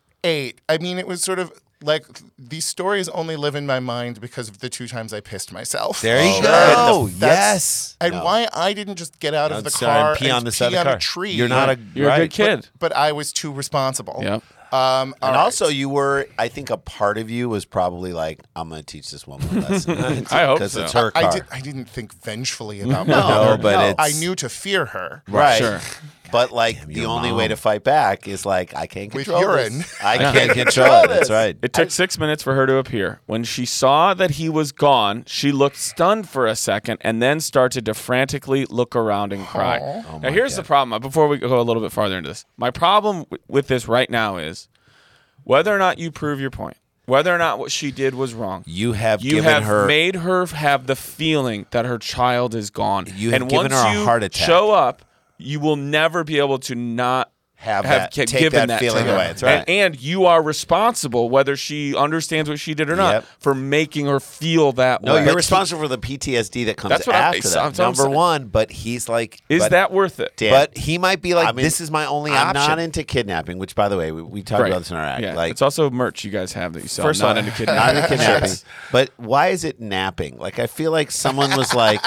Speaker 5: 8. I mean, it was sort of like these stories only live in my mind because of the 2 times I pissed myself.
Speaker 3: There you
Speaker 6: Oh,
Speaker 3: go.
Speaker 5: That's-
Speaker 3: Yes.
Speaker 5: And why I didn't just get out of the
Speaker 3: Sorry,
Speaker 5: car
Speaker 3: pee on the side of the
Speaker 5: a
Speaker 3: car.
Speaker 5: tree.
Speaker 3: You're not a
Speaker 4: You're a
Speaker 3: right.
Speaker 4: good kid.
Speaker 5: But I was too responsible.
Speaker 4: Yep.
Speaker 5: All
Speaker 6: And
Speaker 5: right.
Speaker 6: also, you were. I think a part of you was probably like, "I'm going to teach this woman a lesson."
Speaker 4: I hope
Speaker 6: because
Speaker 4: so.
Speaker 6: it's her car.
Speaker 5: I didn't think vengefully about my
Speaker 3: No,
Speaker 5: mother.
Speaker 3: but it's
Speaker 5: I knew to fear her.
Speaker 6: Right.
Speaker 4: Sure.
Speaker 6: But like the
Speaker 3: your
Speaker 6: only
Speaker 3: mom.
Speaker 6: way to fight back is like I can't
Speaker 5: With
Speaker 6: control
Speaker 5: urine.
Speaker 6: this. I
Speaker 3: can't
Speaker 6: can't
Speaker 3: control
Speaker 6: control
Speaker 3: it. That's
Speaker 6: this.
Speaker 3: right.
Speaker 4: It took 6 minutes for her to appear. When she saw that he was gone, she looked stunned for a second and then started to frantically look around and cry. Now, here's the problem. Before we go a little bit farther into this, my problem with this right now is whether or not you prove your point, whether or not what she did was wrong.
Speaker 3: You have
Speaker 4: You
Speaker 3: given
Speaker 4: have
Speaker 3: her.
Speaker 4: made her have the feeling that her child is gone.
Speaker 3: You have
Speaker 4: and
Speaker 3: given
Speaker 4: once
Speaker 3: her a
Speaker 4: you
Speaker 3: heart attack.
Speaker 4: show up, you will never be able to not
Speaker 6: Have that-
Speaker 3: take
Speaker 4: given
Speaker 3: that
Speaker 4: to
Speaker 3: feeling
Speaker 4: her.
Speaker 3: away. That's right.
Speaker 4: And you are responsible, whether she understands what she did or not,
Speaker 6: Yep.
Speaker 4: for making her feel that
Speaker 6: No,
Speaker 4: way.
Speaker 6: you're responsible for the PTSD that comes
Speaker 4: That's what
Speaker 6: after that.
Speaker 4: that's what I'm
Speaker 3: number
Speaker 4: saying.
Speaker 3: one, but he's like,
Speaker 4: Is
Speaker 3: but,
Speaker 4: that worth it?
Speaker 6: Dan,
Speaker 3: But he might be like,
Speaker 6: I mean,
Speaker 3: this is my only
Speaker 6: I'm
Speaker 3: option.
Speaker 6: not into kidnapping, which, by the way, we talked
Speaker 4: Right.
Speaker 6: about this in our act.
Speaker 4: Yeah,
Speaker 6: Like,
Speaker 4: it's also merch you guys have that you sell.
Speaker 6: first
Speaker 4: Not
Speaker 6: of all,
Speaker 4: into
Speaker 6: not
Speaker 4: kidnapping.
Speaker 6: into kidnapping. But why is it napping? Like, I feel like someone was like,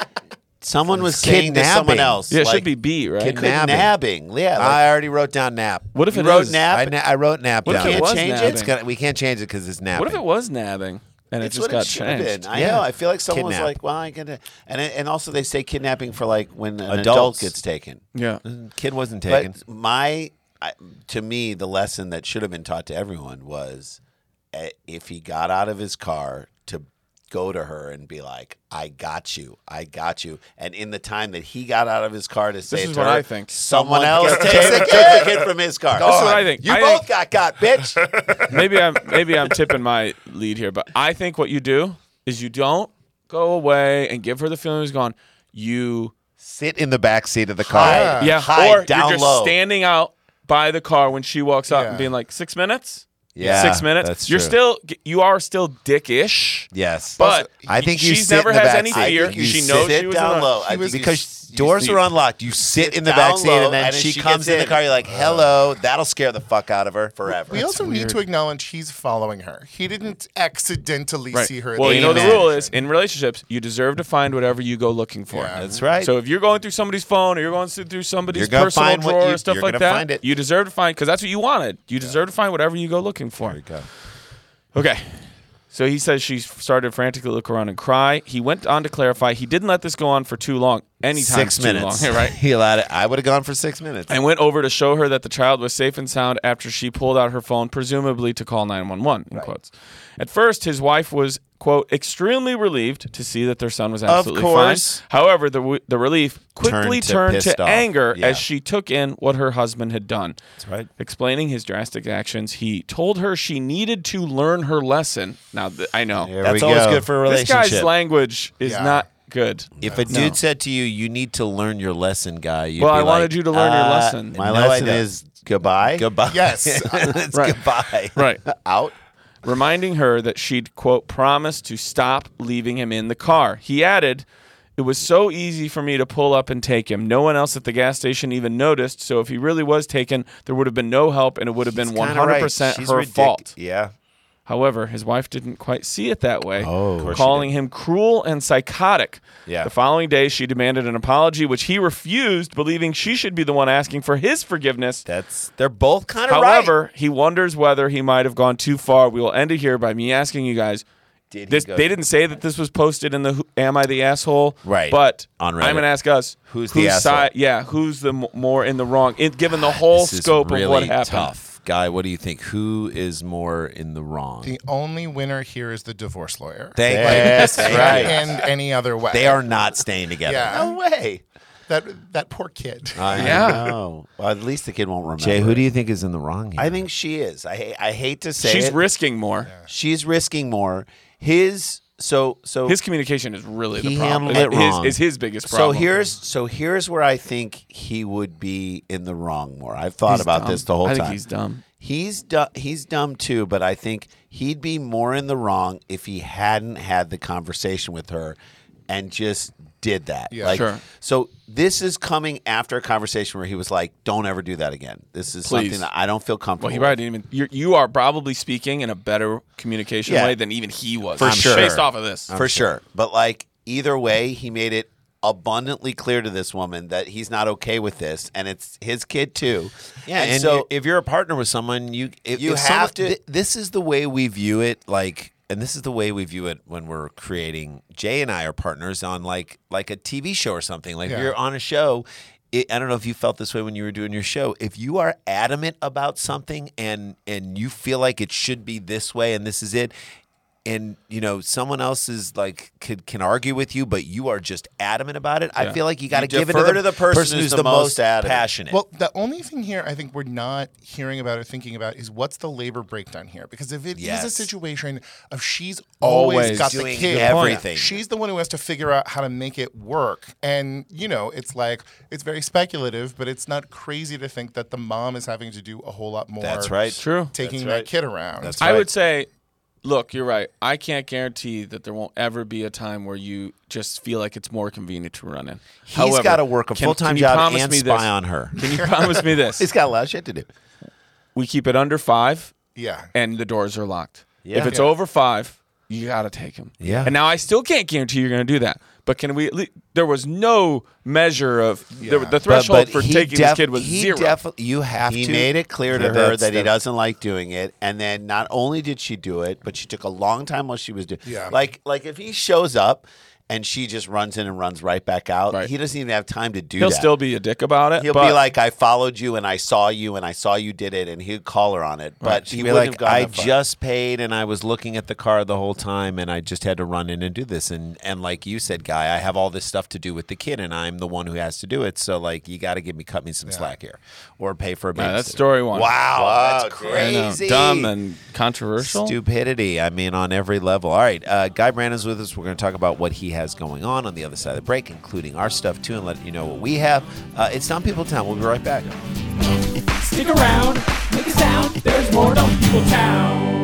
Speaker 6: someone was saying to someone
Speaker 3: Kidnapping.
Speaker 6: else.
Speaker 4: Yeah, it
Speaker 6: like,
Speaker 4: should be B, right?
Speaker 3: Kidnapping.
Speaker 6: Kidnapping. Yeah. Like,
Speaker 3: I already wrote down nap.
Speaker 4: What if
Speaker 6: You
Speaker 4: it
Speaker 6: wrote
Speaker 4: is?
Speaker 6: nap?
Speaker 3: I wrote nap
Speaker 4: What if
Speaker 3: down.
Speaker 4: it was
Speaker 6: change it?
Speaker 4: nabbing?
Speaker 3: It's gonna, we can't change it because it's napping.
Speaker 4: What if it was nabbing and it
Speaker 6: it's
Speaker 4: just
Speaker 6: what
Speaker 4: got
Speaker 6: it should have
Speaker 4: changed?
Speaker 6: been. I
Speaker 3: Yeah.
Speaker 6: know. I feel like someone was
Speaker 3: Kidnap.
Speaker 6: like, well, I get it. And also they say kidnapping for like when an adult
Speaker 3: Adults.
Speaker 6: gets taken.
Speaker 4: Yeah.
Speaker 3: Kid wasn't taken.
Speaker 6: But to me, the lesson that should have been taught to everyone was if he got out of his car to go to her and be like, I got you. And in the time that he got out of his car to say
Speaker 4: is
Speaker 6: it to
Speaker 4: what
Speaker 6: her,
Speaker 4: I think.
Speaker 6: someone else takes the kid from his car.
Speaker 4: This is what I think.
Speaker 6: You
Speaker 4: I
Speaker 6: both
Speaker 4: think-
Speaker 6: got, bitch.
Speaker 4: maybe I'm tipping my lead here, but I think what you do is you don't go away and give her the feeling he's gone. You
Speaker 3: Sit in the back seat of the car.
Speaker 5: Yeah.
Speaker 6: Hide
Speaker 4: or
Speaker 6: down
Speaker 4: you're just
Speaker 6: low.
Speaker 4: standing out by the car when she walks up and
Speaker 5: Yeah.
Speaker 4: being like 6 minutes.
Speaker 3: Yeah,
Speaker 4: 6 minutes.
Speaker 3: that's
Speaker 4: you
Speaker 3: true.
Speaker 4: are still dickish.
Speaker 3: Yes.
Speaker 4: But
Speaker 3: I think you
Speaker 4: she's
Speaker 3: sit
Speaker 4: never
Speaker 3: in the
Speaker 4: has
Speaker 3: back
Speaker 4: any
Speaker 3: seat.
Speaker 4: fear.
Speaker 3: I think you
Speaker 4: She
Speaker 3: sit
Speaker 4: knows she was
Speaker 6: down
Speaker 4: in a-
Speaker 6: low. I
Speaker 5: He was-
Speaker 6: think
Speaker 3: Because
Speaker 6: you
Speaker 3: doors
Speaker 6: sit
Speaker 3: are unlocked. You sit in the
Speaker 6: down
Speaker 3: back seat,
Speaker 6: low,
Speaker 3: and then
Speaker 6: and
Speaker 3: she
Speaker 6: she
Speaker 3: comes
Speaker 6: gets
Speaker 3: in the
Speaker 6: in.
Speaker 3: car. You're like, "Hello." That'll scare the fuck out of her forever.
Speaker 5: We also need
Speaker 4: weird.
Speaker 5: to acknowledge he's following her. He didn't accidentally
Speaker 4: Right.
Speaker 5: see her. At
Speaker 4: Well,
Speaker 5: the
Speaker 4: you know the
Speaker 5: intersection.
Speaker 4: rule is in relationships, you deserve to find whatever you go looking for.
Speaker 5: Yeah.
Speaker 3: That's right.
Speaker 4: So if you're going through somebody's phone or you're going through somebody's
Speaker 3: You're gonna
Speaker 4: personal
Speaker 3: find what
Speaker 4: drawer
Speaker 3: you-
Speaker 4: or stuff
Speaker 3: you're
Speaker 4: like
Speaker 3: gonna
Speaker 4: that,
Speaker 3: find it.
Speaker 4: you deserve to find because that's what you wanted. You deserve to find whatever you go looking for.
Speaker 3: There you go.
Speaker 4: Okay. So he says she started frantically look around and cry. He went on to clarify he didn't let this go on for too long. Anytime
Speaker 3: 6
Speaker 4: too
Speaker 3: minutes.
Speaker 4: long, right?
Speaker 3: He allowed it. I would have gone for 6 minutes.
Speaker 4: And went over to show her that the child was safe and sound after she pulled out her phone, presumably to call 911, in quotes. At first, his wife was, quote, extremely relieved to see that their son was absolutely
Speaker 3: course.
Speaker 4: fine. However, the relief quickly turned
Speaker 3: pissed
Speaker 4: to
Speaker 3: off.
Speaker 4: anger
Speaker 3: Yeah.
Speaker 4: as she took in what her husband had done.
Speaker 3: That's right.
Speaker 4: Explaining his drastic actions, he told her she needed to learn her lesson. Now, I know.
Speaker 3: There
Speaker 6: That's
Speaker 3: we
Speaker 6: always
Speaker 3: go.
Speaker 6: good for a
Speaker 4: This
Speaker 6: relationship.
Speaker 4: guy's language is
Speaker 5: Yeah.
Speaker 4: not good.
Speaker 3: If a dude said to you, "You need to learn your lesson, guy," you'd
Speaker 4: Well,
Speaker 3: be
Speaker 4: I
Speaker 3: like,
Speaker 4: wanted you to learn your lesson.
Speaker 6: My
Speaker 3: No
Speaker 6: lesson
Speaker 3: idea.
Speaker 6: is goodbye.
Speaker 3: "Goodbye."
Speaker 5: Yes.
Speaker 3: It's
Speaker 4: Right.
Speaker 3: goodbye.
Speaker 4: Right.
Speaker 6: Out.
Speaker 4: Reminding her that she'd, quote, promised to stop leaving him in the car. He added, it was so easy for me to pull up and take him. No one else at the gas station even noticed, so if he really was taken, there would have been no help and it would have been
Speaker 3: He's kinda right.
Speaker 4: 100%
Speaker 3: She's
Speaker 4: her fault.
Speaker 3: Yeah.
Speaker 4: However, his wife didn't quite see it that way,
Speaker 3: Oh. Of course she
Speaker 4: calling him cruel and psychotic.
Speaker 3: Yeah.
Speaker 4: The following day, she demanded an apology, which he refused, believing she should be the one asking for his forgiveness.
Speaker 3: They're both kind of right.
Speaker 4: However, he wonders whether he might have gone too far. We will end it here by me asking you guys.
Speaker 3: Did he go-
Speaker 4: They didn't say that this was posted in the Am I the Asshole?
Speaker 3: Right.
Speaker 4: But
Speaker 3: On Reddit.
Speaker 4: I'm going to ask us.
Speaker 3: Who's the asshole?
Speaker 4: side? Yeah, who's the more in the wrong, given the whole
Speaker 3: This is
Speaker 4: scope
Speaker 3: really
Speaker 4: of what happened?
Speaker 3: tough. Guy, what do you think? Who is more in the wrong?
Speaker 5: The only winner here is the divorce lawyer.
Speaker 3: That's
Speaker 5: It
Speaker 3: right.
Speaker 5: can't end any other way.
Speaker 3: They are not staying together.
Speaker 5: Yeah.
Speaker 3: No way.
Speaker 5: that poor kid.
Speaker 3: I
Speaker 4: Yeah.
Speaker 6: No. Well, at least the kid won't remember.
Speaker 3: Jay, who do
Speaker 6: it.
Speaker 3: you think is in the wrong here?
Speaker 6: I think she is. I hate to say
Speaker 4: She's
Speaker 6: it.
Speaker 4: risking more.
Speaker 6: She's risking more. His
Speaker 4: His communication is really
Speaker 3: He
Speaker 4: the problem.
Speaker 3: handled it wrong.
Speaker 4: Is his biggest problem.
Speaker 6: here's where I think he would be in the wrong more. I've thought
Speaker 4: He's
Speaker 6: about
Speaker 4: dumb.
Speaker 6: this the whole
Speaker 4: I
Speaker 6: time.
Speaker 4: think he's dumb.
Speaker 6: He's dumb too, but I think he'd be more in the wrong if he hadn't had the conversation with her and just did that.
Speaker 5: Yeah.
Speaker 4: Sure.
Speaker 6: So this is coming after a conversation where he was like, "Don't ever do that again. This is
Speaker 4: Please.
Speaker 6: something that I don't feel comfortable."
Speaker 4: Well, he
Speaker 6: with."
Speaker 4: probably didn't even. You are probably speaking in a better communication
Speaker 6: Yeah.
Speaker 4: way than even he was.
Speaker 6: For sure.
Speaker 4: Based off of this.
Speaker 6: For sure. But like either way, he made it abundantly clear to this woman that he's not okay with this, and it's his kid too.
Speaker 3: Yeah, and
Speaker 6: so
Speaker 3: if you're a partner with someone, you
Speaker 6: have
Speaker 3: someone-
Speaker 6: to-
Speaker 3: This is the way we view it. And this is the way we view it when we're creating. Jay and I are partners on like a TV show or something. Like
Speaker 5: Yeah.
Speaker 3: if you're on a show. I don't know if you felt this way when you were doing your show. If you are adamant about something and you feel like it should be this way and this is it, and someone else is like can argue with you, but you are just adamant about it. I
Speaker 4: Yeah.
Speaker 3: feel like you got to
Speaker 6: You
Speaker 3: give it
Speaker 6: defer
Speaker 3: to
Speaker 6: to the person
Speaker 3: who's
Speaker 6: who's the most adamant.
Speaker 3: passionate.
Speaker 5: Well, the only thing here I think we're not hearing about or thinking about is what's the labor breakdown here? Because if it is
Speaker 3: Yes.
Speaker 5: a situation of she's
Speaker 4: Always
Speaker 5: always got the
Speaker 3: doing
Speaker 5: kid,
Speaker 3: everything.
Speaker 5: she's the one who has to figure out how to make it work. And, it's like, it's very speculative, but it's not crazy to think that the mom is having to do a whole lot more.
Speaker 3: That's right.
Speaker 4: True.
Speaker 5: Taking
Speaker 3: That's
Speaker 5: that
Speaker 3: right.
Speaker 5: kid around.
Speaker 3: That's
Speaker 4: I
Speaker 3: right.
Speaker 4: would say, look, you're right. I can't guarantee that there won't ever be a time where you just feel like it's more convenient to run in.
Speaker 3: He's got to work a full-time
Speaker 4: can you
Speaker 3: job
Speaker 4: promise
Speaker 3: and
Speaker 4: me
Speaker 3: spy
Speaker 4: this?
Speaker 3: on her.
Speaker 4: Can you promise me this?
Speaker 6: He's got a lot of shit to do.
Speaker 4: We keep it under 5
Speaker 5: Yeah.
Speaker 4: and the doors are locked.
Speaker 3: Yeah.
Speaker 4: If it's
Speaker 5: Yeah.
Speaker 4: over 5, you got to take him.
Speaker 3: Yeah.
Speaker 4: And now I still can't guarantee you're going to do that. But can we at least, there was no measure of the threshold for
Speaker 3: he
Speaker 4: taking this kid was
Speaker 3: he
Speaker 4: 0.
Speaker 3: You have
Speaker 6: He
Speaker 3: to.
Speaker 6: made it clear to
Speaker 3: Yeah,
Speaker 6: her
Speaker 3: that's
Speaker 6: that he
Speaker 3: the-
Speaker 6: doesn't like doing it, and then not only did she do it, but she took a long time while she was doing.
Speaker 5: Yeah.
Speaker 6: Like if he shows up and she just runs in and runs right back out,
Speaker 4: Right.
Speaker 6: he doesn't even have time to do
Speaker 4: He'll
Speaker 6: that.
Speaker 4: still be a dick about it.
Speaker 6: He'll
Speaker 4: but
Speaker 6: be like, "I followed you and I saw you and I saw you did it," and he'd call her on it. But
Speaker 3: She'd
Speaker 6: he
Speaker 3: be
Speaker 6: wouldn't
Speaker 3: like,
Speaker 6: have gone
Speaker 3: I
Speaker 6: that far.
Speaker 3: just paid and I was looking at the car the whole time and I just had to run in and do this. And like you said, Guy, I have all this stuff to do with the kid and I'm the one who has to do it. So like you got to cut me some slack here or pay for a babysitter.
Speaker 4: Yeah, that's story 1.
Speaker 3: Wow, that's
Speaker 4: I know.
Speaker 3: crazy.
Speaker 4: Dumb and controversial.
Speaker 3: Stupidity. I mean, on every level. All right, Guy Brandon's with us. We're going to talk about what he has going on the other side of the break, including our stuff too, and let you know what we have. It's Dumb People Town. We'll be right back.
Speaker 2: Stick around, make a sound. There's more Dumb People Town.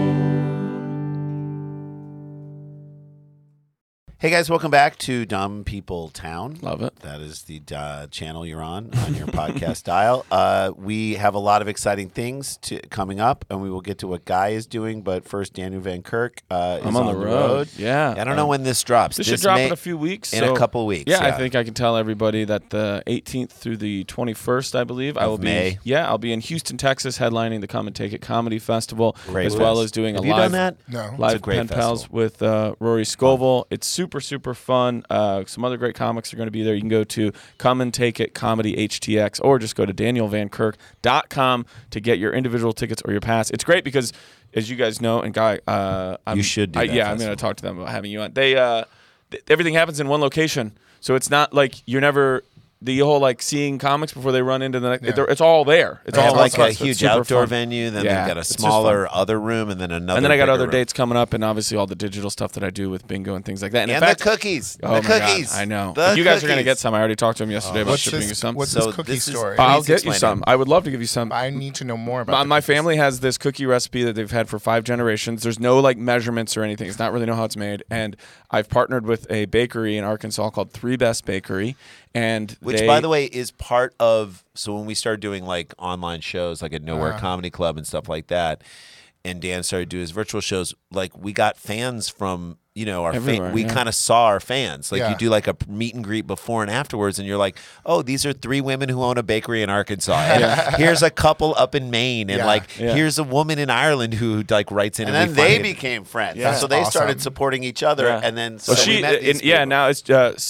Speaker 6: Hey guys, welcome back to Dumb People Town.
Speaker 4: Love it.
Speaker 6: That is the channel you're on your podcast dial. We have a lot of exciting things coming up, and we will get to what Guy is doing. But first, Daniel Van Kirk is
Speaker 4: I'm on the road. Yeah.
Speaker 3: I don't know when this drops.
Speaker 4: This should drop
Speaker 3: may-
Speaker 4: in a few weeks.
Speaker 3: in a couple weeks,
Speaker 4: Yeah, I
Speaker 3: yeah.
Speaker 4: think I can tell everybody that the 18th through the 21st, I believe, I will
Speaker 3: May.
Speaker 4: be. Yeah, I'll be in Houston, Texas, headlining the Come and Take It Comedy Festival,
Speaker 3: Great
Speaker 4: as well
Speaker 3: fest.
Speaker 4: as doing
Speaker 3: Have
Speaker 4: a
Speaker 3: you
Speaker 4: live
Speaker 3: done that?
Speaker 5: No.
Speaker 3: It's a
Speaker 4: live
Speaker 3: great
Speaker 4: pen pals
Speaker 3: festival.
Speaker 4: with Rory Scovel. It's super, super fun. Some other great comics are going to be there. You can go to Come and Take It Comedy HTX or just go to danielvankirk.com to get your individual tickets or your pass. It's great because, as you guys know, and Guy,
Speaker 3: You should do that
Speaker 4: Yeah, I'm going
Speaker 3: festival.
Speaker 4: to talk to them about having you on. They everything happens in one location, so it's not like you're never. The whole like seeing comics before they run into the next.
Speaker 5: Yeah.
Speaker 4: It's all there. It's
Speaker 3: They
Speaker 4: all
Speaker 3: have like
Speaker 4: on
Speaker 3: a
Speaker 4: site, so it's
Speaker 3: huge
Speaker 4: super
Speaker 3: outdoor
Speaker 4: fun.
Speaker 3: venue, then
Speaker 4: Yeah,
Speaker 3: they've got a
Speaker 4: it's just
Speaker 3: smaller
Speaker 4: fun.
Speaker 3: other room, and then another.
Speaker 4: And then I got
Speaker 3: bigger
Speaker 4: other
Speaker 3: room.
Speaker 4: dates coming up, and obviously all the digital stuff that I do with Bingo and things like that. And, in
Speaker 6: And
Speaker 4: fact,
Speaker 6: the cookies.
Speaker 4: oh
Speaker 6: the
Speaker 4: my God,
Speaker 6: cookies.
Speaker 4: I know.
Speaker 6: The
Speaker 4: You guys are going to
Speaker 6: cookies.
Speaker 4: get some. I already talked to him yesterday about
Speaker 5: What's
Speaker 4: shipping you
Speaker 5: this,
Speaker 4: some.
Speaker 5: what's
Speaker 3: So
Speaker 5: this cookie
Speaker 3: this is-
Speaker 5: story?
Speaker 4: I'll
Speaker 3: Please
Speaker 4: get you
Speaker 3: explain
Speaker 4: some.
Speaker 3: it.
Speaker 4: I would love to give you some.
Speaker 5: I need to know more about
Speaker 4: My
Speaker 5: the cookies.
Speaker 4: family has this cookie recipe that they've had for 5 generations. There's no like measurements or anything. It's not really know how it's made. And I've partnered with a bakery in Arkansas called Three Best Bakery. And
Speaker 3: Which, by the way, is part of. So when we start doing like online shows, like at Nowhere Comedy Club and stuff like that, and Dan started to do his virtual shows, like we got fans from our
Speaker 4: Everywhere,
Speaker 3: we
Speaker 4: yeah.
Speaker 3: kind of saw our fans. Like
Speaker 5: Yeah.
Speaker 3: you do like a meet and greet before and afterwards, and you're like, oh, these are 3 women who own a bakery in Arkansas. And here's a couple up in Maine, and
Speaker 5: Yeah.
Speaker 3: here's a woman in Ireland who like writes in,
Speaker 6: And
Speaker 3: and
Speaker 6: then
Speaker 3: we
Speaker 6: they
Speaker 3: find it.
Speaker 6: became friends.
Speaker 5: Yeah.
Speaker 6: So they
Speaker 5: That's
Speaker 6: started
Speaker 5: awesome.
Speaker 6: supporting each other,
Speaker 4: Yeah.
Speaker 6: and then
Speaker 4: Well,
Speaker 6: so we met these people.
Speaker 4: now it's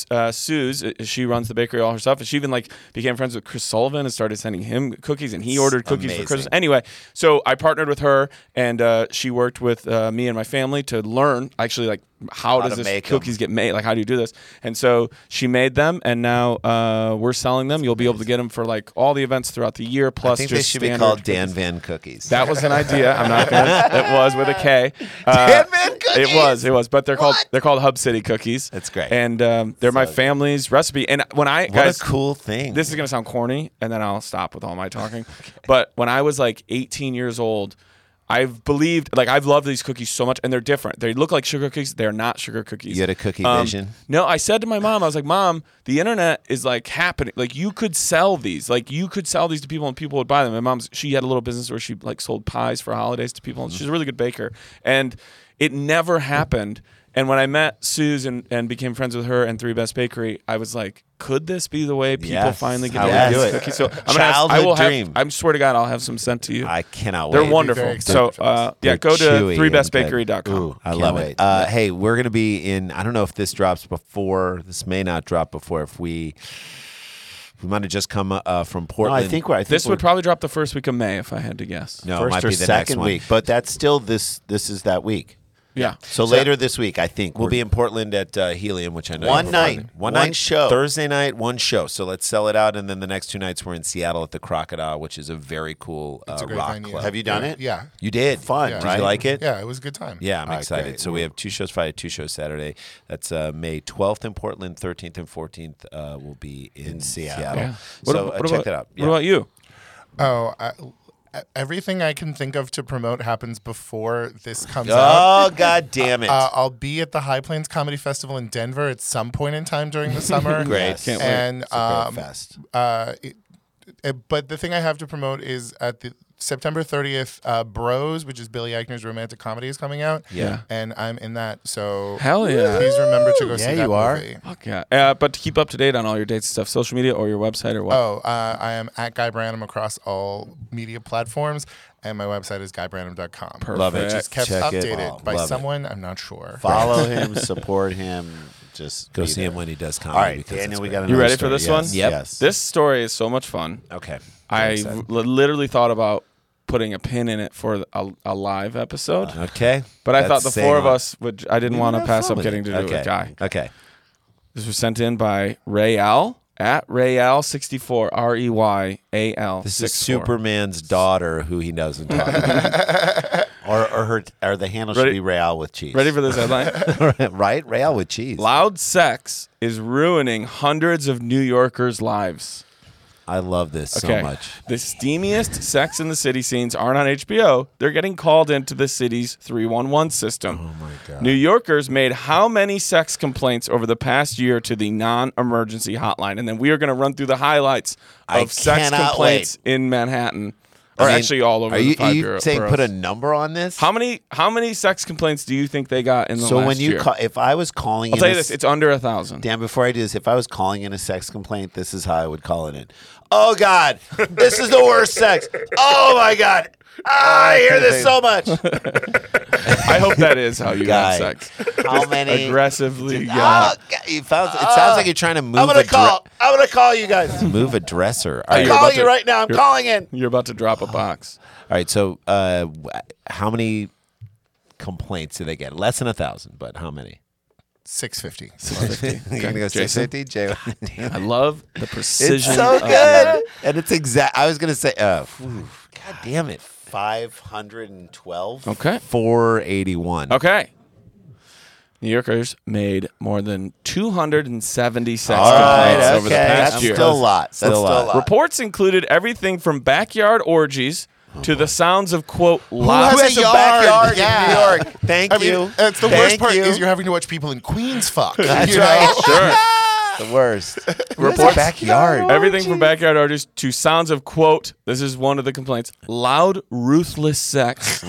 Speaker 4: Suze. She runs the bakery all herself, and she even like became friends with Chris Sullivan and started sending him cookies, and he ordered cookies for
Speaker 3: amazing.
Speaker 4: Christmas. Anyway, so I partnered with her, and she worked with me and my family to learn actually like how does
Speaker 3: to
Speaker 4: this
Speaker 3: make 'em.
Speaker 4: cookies get made? Like how do you do this? And so she made them, and now we're selling them. You'll be able to get them for like all the events throughout the year.
Speaker 3: I
Speaker 4: Plus,
Speaker 3: think they
Speaker 4: just
Speaker 3: should be
Speaker 4: standard
Speaker 3: called Dan
Speaker 4: cookies.
Speaker 3: Van Cookies.
Speaker 4: That was an idea. I'm not gonna. It was with a K.
Speaker 3: Dan Van Cookies?
Speaker 4: It was. But they're called Hub City Cookies.
Speaker 3: That's great.
Speaker 4: And they're my family's recipe. And when I
Speaker 3: what
Speaker 4: guys,
Speaker 3: a cool thing.
Speaker 4: this is gonna sound corny, and then I'll stop with all my talking. But when I was like 18 years old, I've loved these cookies so much, and they're different. They look like sugar cookies. They're not sugar cookies.
Speaker 3: You had a cookie vision?
Speaker 4: No, I said to my mom, I was like, Mom, the internet is like happening. Like you could sell these. Like you could sell these to people, and people would buy them. She had a little business where she like sold pies for holidays to people, and she's a really good baker. And it never happened. And when I met Suze and became friends with her and Three Best Bakery, I was like, could this be the way people
Speaker 3: Yes.
Speaker 4: finally get
Speaker 3: How
Speaker 4: to
Speaker 3: we
Speaker 4: eat
Speaker 3: do
Speaker 4: these
Speaker 3: it.
Speaker 4: cookies? So
Speaker 3: Childhood dream.
Speaker 4: I swear to God, I'll have some sent to you.
Speaker 3: I cannot wait.
Speaker 4: They're
Speaker 5: very
Speaker 4: wonderful.
Speaker 5: excited
Speaker 4: So
Speaker 5: for this.
Speaker 4: yeah, go to
Speaker 3: chewy and
Speaker 4: 3bestbakery.com.
Speaker 3: Ooh, I
Speaker 6: Can't
Speaker 3: love
Speaker 6: wait.
Speaker 3: it. Hey, we're going to be in, I don't know if this drops before, this may not drop before, if we might have just come from
Speaker 6: No,
Speaker 3: Portland.
Speaker 6: I think we're.
Speaker 4: This would probably drop the first week of May if I had to guess.
Speaker 3: No, it
Speaker 6: first
Speaker 3: might
Speaker 6: or
Speaker 3: be the
Speaker 6: second
Speaker 3: next one.
Speaker 6: week, but that's still this. This is that week.
Speaker 4: Yeah.
Speaker 6: So later this week, I think
Speaker 3: We'll be in Portland at Helium, which I know
Speaker 6: One
Speaker 3: you're
Speaker 6: night.
Speaker 3: performing.
Speaker 6: One night show.
Speaker 3: Thursday night, one show. So let's sell it out, and then the next 2 nights we're in Seattle at the Crocodile, which is a very cool
Speaker 5: It's a great
Speaker 3: rock
Speaker 5: venue.
Speaker 3: club.
Speaker 6: Have you done it?
Speaker 5: Yeah.
Speaker 3: You did.
Speaker 6: Fun,
Speaker 5: Yeah.
Speaker 3: Did
Speaker 6: right?
Speaker 3: you like it?
Speaker 5: Yeah, it was a good time.
Speaker 3: Yeah, I'm
Speaker 6: All right,
Speaker 3: excited.
Speaker 6: great.
Speaker 3: So we have 2 shows Friday, 2 shows Saturday. That's May 12th in Portland, 13th and 14th will be in Seattle.
Speaker 4: Yeah.
Speaker 3: So
Speaker 4: What
Speaker 3: check
Speaker 4: about-
Speaker 3: that out.
Speaker 4: What about you?
Speaker 5: Oh, everything I can think of to promote happens before this comes out.
Speaker 3: Oh, God damn it.
Speaker 5: I'll be at the High Plains Comedy Festival in Denver at some point in time during the summer.
Speaker 3: Great.
Speaker 6: Yes.
Speaker 4: Can't wait.
Speaker 5: And
Speaker 6: It's a great fest.
Speaker 5: but the thing I have to promote is at the September 30th, Bros, which is Billy Eichner's romantic comedy, is coming out.
Speaker 3: Yeah.
Speaker 5: And I'm in that. So
Speaker 4: Hell yeah.
Speaker 5: please remember to go see
Speaker 6: Yeah,
Speaker 5: that
Speaker 6: you are.
Speaker 5: movie.
Speaker 4: Fuck yeah. But to keep up to date on all your dates and stuff, social media or your website or what?
Speaker 5: I am at Guy Branum across all media platforms, and my website is guybranum.com.
Speaker 4: Perfect.
Speaker 3: Love it.
Speaker 5: Just kept
Speaker 3: Check it.
Speaker 5: updated by
Speaker 3: Love it.
Speaker 5: someone, I'm not sure.
Speaker 6: Follow him, support him. Just
Speaker 3: Go
Speaker 6: be
Speaker 3: see
Speaker 6: there.
Speaker 3: him when he does comedy.
Speaker 6: All right,
Speaker 3: because
Speaker 6: Daniel,
Speaker 3: it's
Speaker 6: we
Speaker 3: great.
Speaker 6: got.
Speaker 4: You
Speaker 6: another
Speaker 4: ready for
Speaker 6: story.
Speaker 4: this
Speaker 6: Yes,
Speaker 4: one?
Speaker 3: Yep.
Speaker 6: Yes.
Speaker 4: This story is so much fun.
Speaker 3: Okay.
Speaker 4: I
Speaker 3: excited.
Speaker 4: literally thought about putting a pin in it for a live episode.
Speaker 3: Okay.
Speaker 4: But I thought
Speaker 3: That's
Speaker 4: the four of
Speaker 3: saying-
Speaker 4: us would. I didn't want to
Speaker 3: have
Speaker 4: pass
Speaker 3: fun
Speaker 4: up
Speaker 3: with
Speaker 4: getting
Speaker 3: it.
Speaker 4: to do it with Guy.
Speaker 3: Okay.
Speaker 4: This was sent in by Rayal at Rayal64 REYAL.
Speaker 3: This is Superman's daughter who he doesn't talk about.
Speaker 6: or the handle should
Speaker 4: Ready-
Speaker 6: be Real with cheese.
Speaker 4: Ready for this headline?
Speaker 3: Right? Real with cheese.
Speaker 4: Loud sex is ruining hundreds of New Yorkers' lives.
Speaker 3: I love this
Speaker 4: Okay.
Speaker 3: so much.
Speaker 4: The steamiest Sex in the City scenes aren't on HBO. They're getting called into the city's 311 system.
Speaker 3: Oh my God.
Speaker 4: New Yorkers made how many sex complaints over the past year to the non-emergency hotline? And then we are going to run through the highlights
Speaker 6: I
Speaker 4: of sex
Speaker 6: cannot
Speaker 4: complaints in Manhattan. Or
Speaker 3: I mean,
Speaker 4: actually all over
Speaker 3: Are
Speaker 4: the
Speaker 3: you,
Speaker 4: 5
Speaker 3: are you saying
Speaker 4: boroughs.
Speaker 3: put a number on this?
Speaker 4: How many sex complaints do you think they got in the
Speaker 6: So
Speaker 4: last
Speaker 6: when you
Speaker 4: year?
Speaker 6: call, if I was calling,
Speaker 4: I'll
Speaker 6: in
Speaker 4: tell you
Speaker 6: a
Speaker 4: this,
Speaker 6: s-
Speaker 4: it's under 1,000.
Speaker 6: Dan, before I do this, if I was calling in a sex complaint, this is how I would call it in. Oh God, this is the worst sex. Oh my God, I hear this so much.
Speaker 4: I hope that is how you
Speaker 6: Guy,
Speaker 4: have sex.
Speaker 6: How many?
Speaker 4: Aggressively
Speaker 6: Oh,
Speaker 4: yelling.
Speaker 6: God,
Speaker 3: It sounds like you're trying to move
Speaker 6: I'm gonna
Speaker 3: a
Speaker 6: call. I'm gonna call you guys.
Speaker 3: move a dresser. All
Speaker 6: I'm
Speaker 3: right.
Speaker 4: you're
Speaker 6: calling
Speaker 4: about
Speaker 6: you
Speaker 4: to-
Speaker 6: right now. I'm
Speaker 4: you're-
Speaker 6: calling in.
Speaker 4: You're about to drop a box.
Speaker 3: All right. So, how many complaints do they get? Less than 1,000, but how many?
Speaker 5: 650.
Speaker 3: You're gonna go
Speaker 4: Jason?
Speaker 3: 650, Jay?
Speaker 4: I love the precision.
Speaker 3: It's so
Speaker 4: of
Speaker 3: good, and it's exact. I was gonna say, God damn it,
Speaker 6: 512.
Speaker 4: Okay.
Speaker 3: 481.
Speaker 4: Okay. New Yorkers made more than 270 sex
Speaker 6: All right,
Speaker 4: complaints over the
Speaker 6: okay.
Speaker 4: past
Speaker 6: That's
Speaker 4: year.
Speaker 6: still a lot. That's still a lot.
Speaker 4: Reports included everything from backyard orgies to the sounds of, quote,
Speaker 6: Who
Speaker 4: loud...
Speaker 6: has a backyard
Speaker 5: Yeah.
Speaker 6: in New York?
Speaker 3: Thank
Speaker 5: I mean,
Speaker 3: you.
Speaker 5: it's the worst
Speaker 3: Thank
Speaker 5: part
Speaker 3: you.
Speaker 5: is you're having to watch people in Queens fuck.
Speaker 6: That's
Speaker 5: you
Speaker 6: right.
Speaker 5: know?
Speaker 4: Sure.
Speaker 3: The worst.
Speaker 4: Reports
Speaker 3: backyard.
Speaker 4: everything from backyard artists to sounds of, quote, this is one of the complaints, loud, ruthless sex.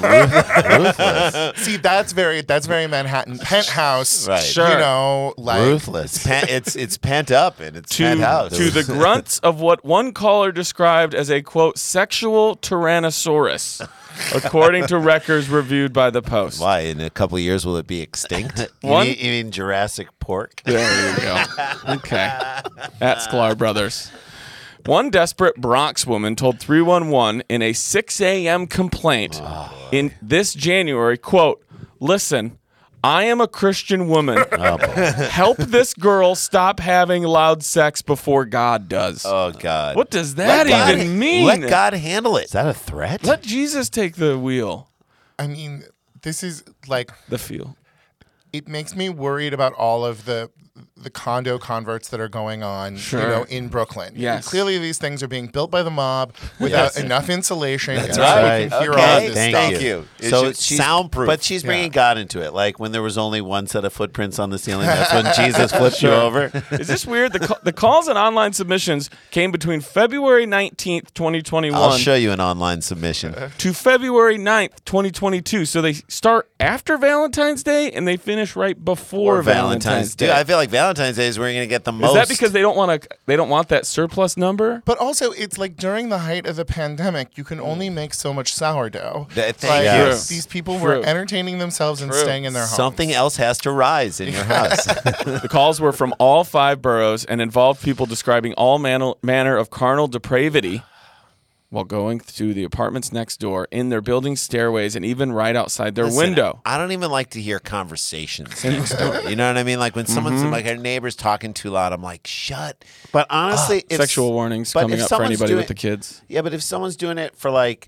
Speaker 3: Ruthless.
Speaker 5: See, that's very Manhattan penthouse.
Speaker 3: Right.
Speaker 4: Sure.
Speaker 5: You know, like
Speaker 3: Ruthless. It's pent up and it's penthouse.
Speaker 4: to the grunts of what one caller described as a, quote, sexual tyrannosaurus, according to records reviewed by the Post.
Speaker 3: Why? In a couple of years, will it be extinct?
Speaker 4: One-
Speaker 6: You mean Jurassic Pork?
Speaker 4: There you go. Okay. At Sklar Brothers. One desperate Bronx woman told 311 in a 6 a.m. complaint in this January, quote, listen, I am a Christian woman. Help this girl stop having loud sex before God does.
Speaker 3: Oh, God.
Speaker 4: What does that
Speaker 3: God-
Speaker 4: even mean?
Speaker 3: Let God handle it. Is that a threat?
Speaker 4: Let Jesus take the wheel.
Speaker 5: I mean, this is like
Speaker 4: The feel.
Speaker 5: it makes me worried about all of the condo converts that are going on,
Speaker 4: Sure.
Speaker 5: you know, in Brooklyn.
Speaker 4: Yes.
Speaker 5: Clearly, these things are being built by the mob without enough insulation.
Speaker 3: That's
Speaker 5: so
Speaker 3: right.
Speaker 5: we can hear all of this
Speaker 3: Thank
Speaker 5: stuff.
Speaker 3: you.
Speaker 6: So
Speaker 3: It's
Speaker 6: she's
Speaker 3: soundproof.
Speaker 6: But she's bringing
Speaker 5: Yeah.
Speaker 6: God into it. Like when there was only one set of footprints on the ceiling, that's when Jesus flipped you over.
Speaker 4: Is this weird? The calls and online submissions came between February 19th, 2021
Speaker 3: I'll show you an online submission.
Speaker 4: to February 9th, 2022. So they start after Valentine's Day and they finish right before Valentine's Day.
Speaker 3: Dude, I feel like Valentine's Day is where you're going to get the most.
Speaker 4: Is that because they don't want that surplus number?
Speaker 5: But also, it's like during the height of the pandemic, you can only make so much sourdough.
Speaker 3: Thank
Speaker 5: Like,
Speaker 3: you.
Speaker 4: True.
Speaker 5: these people
Speaker 4: True.
Speaker 5: were entertaining themselves and
Speaker 4: True.
Speaker 5: staying in their homes.
Speaker 3: Something else has to rise in your house.
Speaker 4: The calls were from all 5 boroughs and involved people describing all manner of carnal depravity while going through the apartments next door, in their building stairways, and even right outside their
Speaker 3: Listen,
Speaker 4: window.
Speaker 3: I don't even like to hear conversations next door. You know what I mean? Like when someone's like our neighbor's talking too loud, I'm like, shut.
Speaker 6: But honestly, if,
Speaker 4: Sexual warnings
Speaker 6: but
Speaker 4: coming
Speaker 6: if
Speaker 4: up for
Speaker 6: someone's
Speaker 4: anybody
Speaker 6: doing-
Speaker 4: with the kids.
Speaker 6: Yeah, but if someone's doing it for like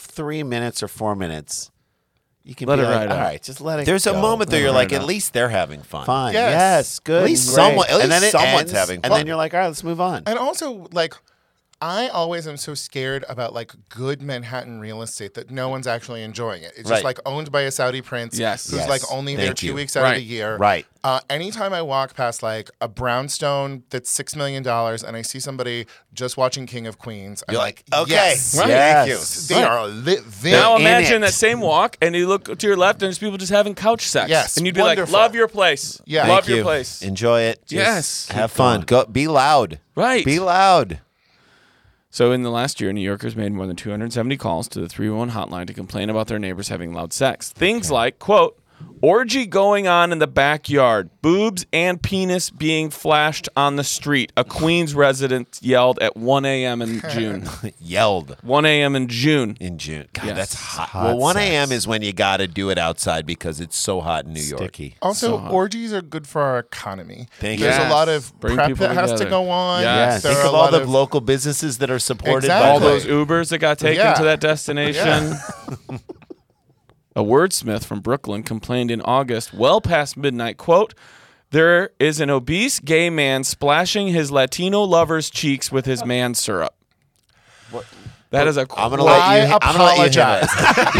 Speaker 6: 3 minutes or 4 minutes, you can
Speaker 4: Let
Speaker 6: be
Speaker 4: it
Speaker 6: like,
Speaker 4: ride
Speaker 6: all
Speaker 4: out.
Speaker 6: right, just let it
Speaker 3: There's a
Speaker 6: go.
Speaker 3: moment there
Speaker 6: Let
Speaker 3: you're
Speaker 6: it
Speaker 3: like,
Speaker 6: ride
Speaker 3: at
Speaker 6: out.
Speaker 3: least they're having fun.
Speaker 6: Fine.
Speaker 5: Yes.
Speaker 6: Yes, good.
Speaker 3: At least
Speaker 6: great.
Speaker 3: someone- at
Speaker 6: and then
Speaker 3: least someone's having
Speaker 6: And
Speaker 3: fun.
Speaker 6: then you're like, all right, let's move on.
Speaker 5: And also, like, I always am so scared about like good Manhattan real estate that no one's actually enjoying it. It's
Speaker 3: Right.
Speaker 5: just like owned by a Saudi prince
Speaker 4: Yes.
Speaker 5: who's
Speaker 3: Yes.
Speaker 5: like only there
Speaker 3: Thank
Speaker 5: 2
Speaker 3: you.
Speaker 5: weeks out
Speaker 4: Right.
Speaker 5: of the year.
Speaker 3: Right.
Speaker 5: Anytime I walk past like a brownstone that's $6 million and I see somebody just watching King of Queens, I'm
Speaker 3: You're
Speaker 5: like,
Speaker 3: like, okay,
Speaker 5: yes,
Speaker 4: Right.
Speaker 3: thank
Speaker 6: Yes.
Speaker 3: you.
Speaker 5: they are living.
Speaker 4: Now
Speaker 6: in
Speaker 4: imagine
Speaker 6: it.
Speaker 4: that same walk, and you look to your left, and there's people just having couch sex.
Speaker 5: Yes,
Speaker 4: and you'd be
Speaker 5: wonderful.
Speaker 4: like, "Love your place.
Speaker 5: Yeah.
Speaker 4: love
Speaker 3: Thank
Speaker 4: your
Speaker 3: you.
Speaker 4: place."
Speaker 3: Enjoy it. Just
Speaker 4: Yes.
Speaker 3: have fun. Go. Be loud.
Speaker 4: Right.
Speaker 3: Be loud.
Speaker 4: So in the last year, New Yorkers made more than 270 calls to the 311 hotline to complain about their neighbors having loud sex. Things like, quote, orgy going on in the backyard, boobs and penis being flashed on the street. A Queens resident yelled at 1 a.m. in June.
Speaker 3: Yelled
Speaker 4: 1 a.m. in June.
Speaker 3: in June. God,
Speaker 4: Yes.
Speaker 3: that's hot.
Speaker 6: Hot
Speaker 3: Well, 1
Speaker 6: sex.
Speaker 3: a.m. is when you got to do it outside because it's so hot in New York.
Speaker 6: Sticky.
Speaker 5: Also,
Speaker 4: So hot.
Speaker 5: orgies are good for our economy.
Speaker 3: Thank you.
Speaker 5: There's
Speaker 4: Yes.
Speaker 5: a lot of
Speaker 4: Bring
Speaker 5: prep
Speaker 4: people
Speaker 5: that has to
Speaker 4: together.
Speaker 5: go on.
Speaker 4: Yes.
Speaker 5: There
Speaker 3: Think
Speaker 5: are
Speaker 3: of
Speaker 5: a
Speaker 3: all
Speaker 5: lot
Speaker 3: the
Speaker 5: of
Speaker 3: local businesses that are supported
Speaker 5: Exactly.
Speaker 4: All
Speaker 3: by
Speaker 4: those Ubers that got taken
Speaker 5: Yeah.
Speaker 4: to that destination. A wordsmith from Brooklyn complained in August, well past midnight, quote, there is an obese gay man splashing his Latino lover's cheeks with his man syrup. That is a
Speaker 3: I'm gonna let you.
Speaker 5: I
Speaker 3: I'm gonna let you
Speaker 5: apologize.
Speaker 3: have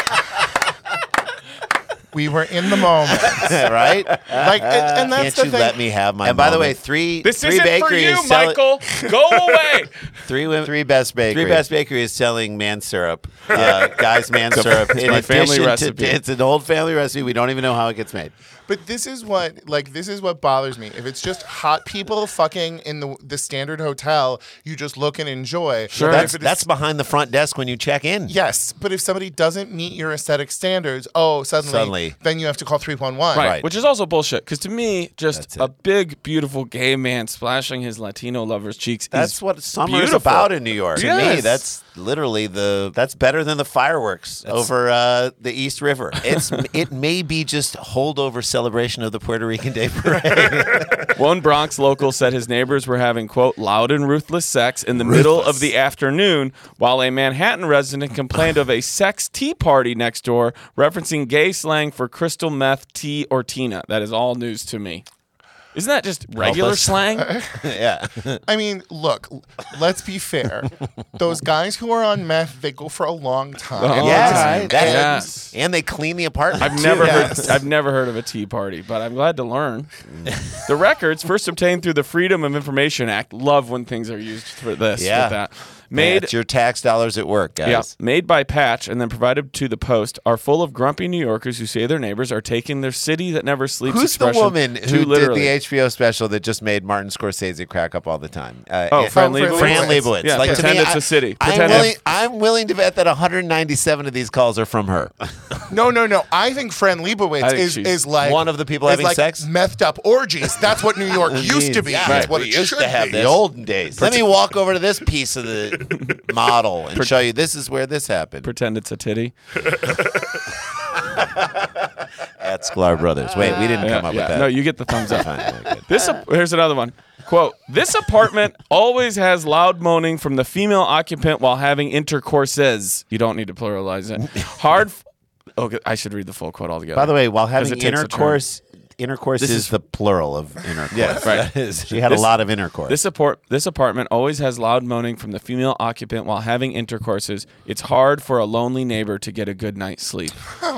Speaker 5: We were in the moment.
Speaker 3: it, right?
Speaker 5: Like, and that's
Speaker 3: Can't
Speaker 5: the
Speaker 3: you
Speaker 5: thing.
Speaker 3: let me have my?
Speaker 6: And by the way,
Speaker 3: moment?
Speaker 6: three
Speaker 4: This
Speaker 6: three
Speaker 4: isn't for
Speaker 6: bakery
Speaker 4: you,
Speaker 6: is selling
Speaker 4: Michael. Go away.
Speaker 3: three best bakery.
Speaker 6: Three Best Bakery is selling man syrup. Guys, man syrup. In
Speaker 4: my family
Speaker 6: addition
Speaker 4: recipe.
Speaker 6: to, it's an old family recipe. We don't even know how it gets made.
Speaker 5: But this is what bothers me. If it's just hot people fucking in the standard hotel, you just look and enjoy.
Speaker 4: Sure.
Speaker 5: But
Speaker 3: That's
Speaker 5: if it is-
Speaker 3: that's behind the front desk when you check in.
Speaker 5: yes. But if somebody doesn't meet your aesthetic standards, suddenly, then you have to call 311.
Speaker 4: Right.
Speaker 3: Right.
Speaker 4: Which is also bullshit. Because to me, just
Speaker 3: That's it.
Speaker 4: a big, beautiful gay man splashing his Latino lover's cheeks
Speaker 6: That's
Speaker 4: is
Speaker 6: what summer's
Speaker 4: beautiful.
Speaker 6: about in New York.
Speaker 3: To
Speaker 4: Yes.
Speaker 3: me, that's literally
Speaker 6: That's better than the fireworks over the East River.
Speaker 3: it may be just holdover celebration of the Puerto Rican Day Parade.
Speaker 4: One Bronx local said his neighbors were having, quote, loud and ruthless sex in the middle of the afternoon, while a Manhattan resident complained of a sex tea party next door, referencing gay slang for crystal meth, tea, or Tina. That is all news to me. Isn't that just regular
Speaker 3: us.
Speaker 4: slang?
Speaker 3: Yeah.
Speaker 5: I mean, look, let's be fair. Those guys who are on meth, they go for a long time.
Speaker 4: Oh,
Speaker 3: Yes.
Speaker 4: okay.
Speaker 3: That-
Speaker 4: Yes.
Speaker 3: And they clean the apartment.
Speaker 4: I've
Speaker 3: too.
Speaker 4: never
Speaker 5: Yes.
Speaker 4: heard. I've never heard of a tea party, but I'm glad to learn. The records, first obtained through the Freedom of Information Act, love when things are used for this.
Speaker 3: Yeah.
Speaker 4: With that. Made
Speaker 3: It's your tax dollars at work, guys.
Speaker 4: Yeah, made by Patch and then provided to the Post, are full of grumpy New Yorkers who say their neighbors are taking their city that never sleeps
Speaker 3: Who's the
Speaker 4: expression
Speaker 3: woman
Speaker 4: too
Speaker 3: who
Speaker 4: literally.
Speaker 3: did the HBO special that just made Martin Scorsese crack up all the time?
Speaker 4: Fran Lebowitz.
Speaker 3: Fran Lebowitz.
Speaker 4: Yeah,
Speaker 3: to
Speaker 4: pretend
Speaker 3: me,
Speaker 4: it's a city.
Speaker 3: I'm
Speaker 4: Pretend
Speaker 3: willing,
Speaker 4: if-
Speaker 3: I'm willing to bet that 197 of these calls are from her.
Speaker 5: No. I think Fran
Speaker 4: I
Speaker 5: Lebowitz
Speaker 4: think
Speaker 5: is
Speaker 4: she's
Speaker 5: like
Speaker 3: one of the people
Speaker 5: is
Speaker 3: having
Speaker 5: like
Speaker 3: sex?
Speaker 5: methed up orgies. That's what New York used to be.
Speaker 3: Yeah,
Speaker 5: That's what
Speaker 3: we
Speaker 5: it
Speaker 3: used
Speaker 5: should
Speaker 3: to have
Speaker 5: be.
Speaker 3: the olden days. Let me walk over to this piece of the model and show you this is where this happened.
Speaker 4: Pretend it's a titty.
Speaker 3: At Sklar Brothers. Wait, we didn't come up with that.
Speaker 4: No, you get the thumbs up.
Speaker 3: Fine, okay.
Speaker 4: Here's another one. Quote, this apartment always has loud moaning from the female occupant while having intercourses. You don't need to pluralize it. Okay, I should read the full quote altogether.
Speaker 3: By the way, while
Speaker 4: 'Cause
Speaker 3: having
Speaker 4: it takes a turn.
Speaker 3: intercourse
Speaker 4: This
Speaker 3: is
Speaker 4: is-
Speaker 3: the plural of intercourse.
Speaker 4: Yeah, right.
Speaker 3: That is- she had a lot of intercourse.
Speaker 4: This apartment always has loud moaning from the female occupant while having intercourses. It's hard for a lonely neighbor to get a good night's sleep.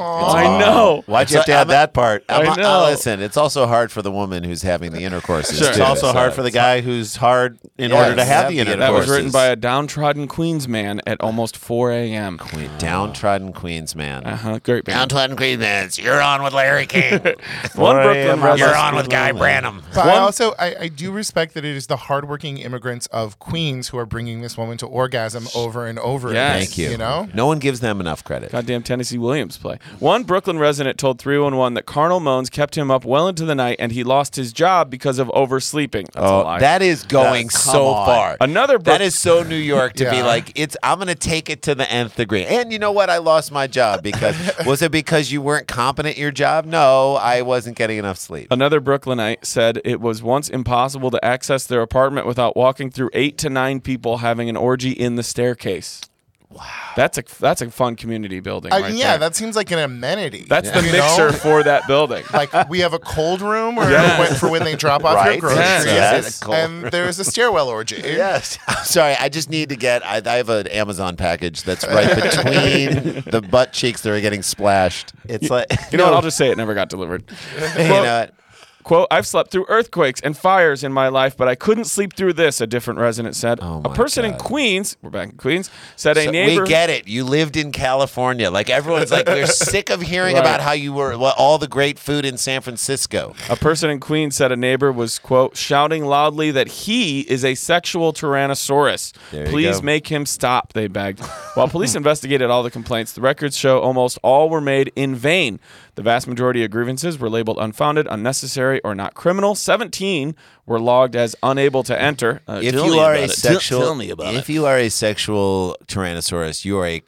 Speaker 4: I know.
Speaker 3: Why'd you have to add that part?
Speaker 4: I know.
Speaker 3: Listen, it's also hard for the woman who's having the intercourses.
Speaker 4: Sure.
Speaker 3: It's
Speaker 4: too.
Speaker 3: also hard for the guy who's hard in order to have the intercourse.
Speaker 4: That was written by a downtrodden Queens man at almost 4 a.m.
Speaker 3: Downtrodden Queens man.
Speaker 4: Great band.
Speaker 6: Downtrodden Queens, you're on with Larry King.
Speaker 4: One Brooklyn
Speaker 6: You're
Speaker 4: resident.
Speaker 6: on with Guy Branum.
Speaker 5: But I do respect that it is the hardworking immigrants of Queens who are bringing this woman to orgasm over and over
Speaker 4: Yes.
Speaker 5: again.
Speaker 3: Thank you.
Speaker 5: You know?
Speaker 3: No one gives them enough credit.
Speaker 4: Goddamn Tennessee Williams play. One Brooklyn resident told 311 that carnal moans kept him up well into the night and he lost his job because of oversleeping. That's a lie.
Speaker 3: That is going so far.
Speaker 4: Another
Speaker 3: that is so New York to be
Speaker 5: Yeah.
Speaker 3: like, I'm going to take it to the nth degree. And you know what? I lost my job because was it because you weren't competent at your job? No, I wasn't getting enough sleep.
Speaker 4: Another Brooklynite said it was once impossible to access their apartment without walking through 8 to 9 people having an orgy in the staircase. Wow. That's a fun community building. Right
Speaker 5: Yeah,
Speaker 4: there.
Speaker 5: that seems like an amenity.
Speaker 4: That's the
Speaker 5: you
Speaker 4: mixer
Speaker 5: know?
Speaker 4: for that building.
Speaker 5: Like we have a cold room or
Speaker 4: Yes.
Speaker 5: for when they drop off
Speaker 3: Right.
Speaker 5: your groceries.
Speaker 3: Yes.
Speaker 5: And there's a stairwell orgy.
Speaker 3: Yes. I'm sorry. I just need to get. I have an Amazon package that's right between the butt cheeks that are getting splashed. It's like
Speaker 4: You know what? I'll just say it never got delivered.
Speaker 3: you know what?
Speaker 4: Quote, I've slept through earthquakes and fires in my life, but I couldn't sleep through this, a different resident said.
Speaker 3: Oh
Speaker 4: a
Speaker 3: my
Speaker 4: person in
Speaker 3: God.
Speaker 4: Queens, we're back in Queens, said a
Speaker 3: So
Speaker 4: neighbor.
Speaker 3: we get it. You lived in California. Like everyone's like, we're sick of hearing
Speaker 4: Right.
Speaker 3: about how you were all the great food in San Francisco.
Speaker 4: A person in Queens said a neighbor was, quote, shouting loudly that he is a sexual tyrannosaurus.
Speaker 3: There you
Speaker 4: Please
Speaker 3: go.
Speaker 4: make him stop, they begged. While police investigated all the complaints, the records show almost all were made in vain. The vast majority of grievances were labeled unfounded, unnecessary, or not criminal. 17 were logged as unable to enter.
Speaker 3: If
Speaker 4: Tell
Speaker 3: you
Speaker 4: me
Speaker 3: are
Speaker 4: about
Speaker 3: a
Speaker 4: it.
Speaker 3: sexual,
Speaker 4: Tell me about
Speaker 3: if
Speaker 4: it.
Speaker 3: you are a sexual tyrannosaurus, you are a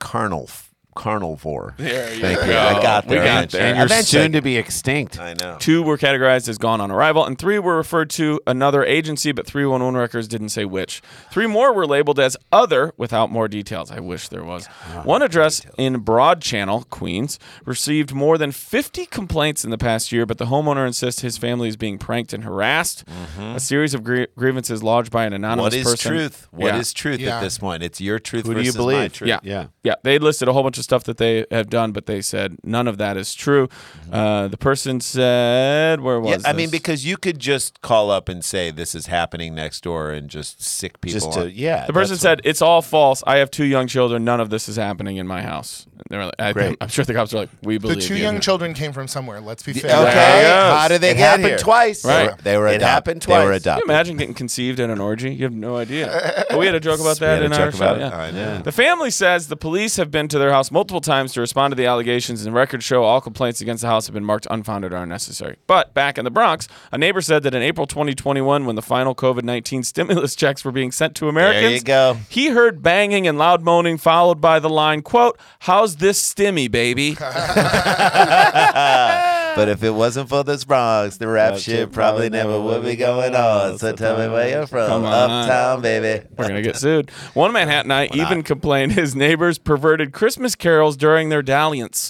Speaker 3: carnivore.
Speaker 4: There you
Speaker 3: Thank
Speaker 4: go.
Speaker 3: you. I got there.
Speaker 4: We got
Speaker 3: eventually.
Speaker 4: there.
Speaker 1: And you're
Speaker 3: Eventually.
Speaker 1: soon to be extinct.
Speaker 3: I know.
Speaker 4: 2 were categorized as gone on arrival, and 3 were referred to another agency, but 311 records didn't say which. 3 more were labeled as other without more details. I wish there was. One address in Broad Channel, Queens, received more than 50 complaints in the past year, but the homeowner insists his family is being pranked and harassed. A series of grievances lodged by an anonymous
Speaker 3: What is
Speaker 4: person.
Speaker 3: truth? What is
Speaker 4: Yeah.
Speaker 3: truth
Speaker 5: Yeah.
Speaker 3: at this point? It's your truth
Speaker 1: Who do you
Speaker 3: versus my
Speaker 1: believe?
Speaker 3: truth.
Speaker 4: Yeah.
Speaker 1: Yeah.
Speaker 4: They listed a whole bunch of stuff that they have done, but they said none of that is true. The person said, where was
Speaker 3: Yeah, I
Speaker 4: this?
Speaker 3: mean, because you could just call up and say this is happening next door and just sick people.
Speaker 1: Just to,
Speaker 3: on.
Speaker 1: yeah.
Speaker 4: the person
Speaker 1: that's
Speaker 4: said, it's all false. I have 2 young children. None of this is happening in my house. And they were like,
Speaker 1: Great.
Speaker 4: I'm sure the cops are like, we
Speaker 5: The
Speaker 4: believe
Speaker 5: two
Speaker 4: you.
Speaker 5: young children came from somewhere. Let's be fair.
Speaker 3: Okay,
Speaker 4: There it goes.
Speaker 3: how did they
Speaker 6: It
Speaker 3: get
Speaker 6: happened
Speaker 3: here?
Speaker 6: twice.
Speaker 4: Right.
Speaker 3: They were
Speaker 6: It
Speaker 3: adopted.
Speaker 6: happened
Speaker 3: They were
Speaker 6: twice.
Speaker 4: Can
Speaker 3: adopted.
Speaker 4: you imagine getting conceived in an orgy? You have no idea. But we had a joke about
Speaker 3: We
Speaker 4: that
Speaker 3: had a
Speaker 4: in our
Speaker 3: joke
Speaker 4: show.
Speaker 3: about it.
Speaker 4: Yeah.
Speaker 3: I know.
Speaker 4: The family says the police have been to their house multiple times to respond to the allegations, and records show all complaints against the house have been marked unfounded or unnecessary. But back in the Bronx, a neighbor said that in April 2021, when the final COVID-19 stimulus checks were being sent to Americans,
Speaker 3: you go.
Speaker 4: he heard banging and loud moaning followed by the line, quote, "How's this stimmy, baby?"
Speaker 3: But if it wasn't for this Bronx, the rap
Speaker 1: Rap
Speaker 3: shit
Speaker 1: shit
Speaker 3: probably never would be going on. So tell me where you're from.
Speaker 4: Come on.
Speaker 3: Uptown, baby.
Speaker 4: We're going to get sued. One Manhattanite even complained his neighbors perverted Christmas carols during their dalliance.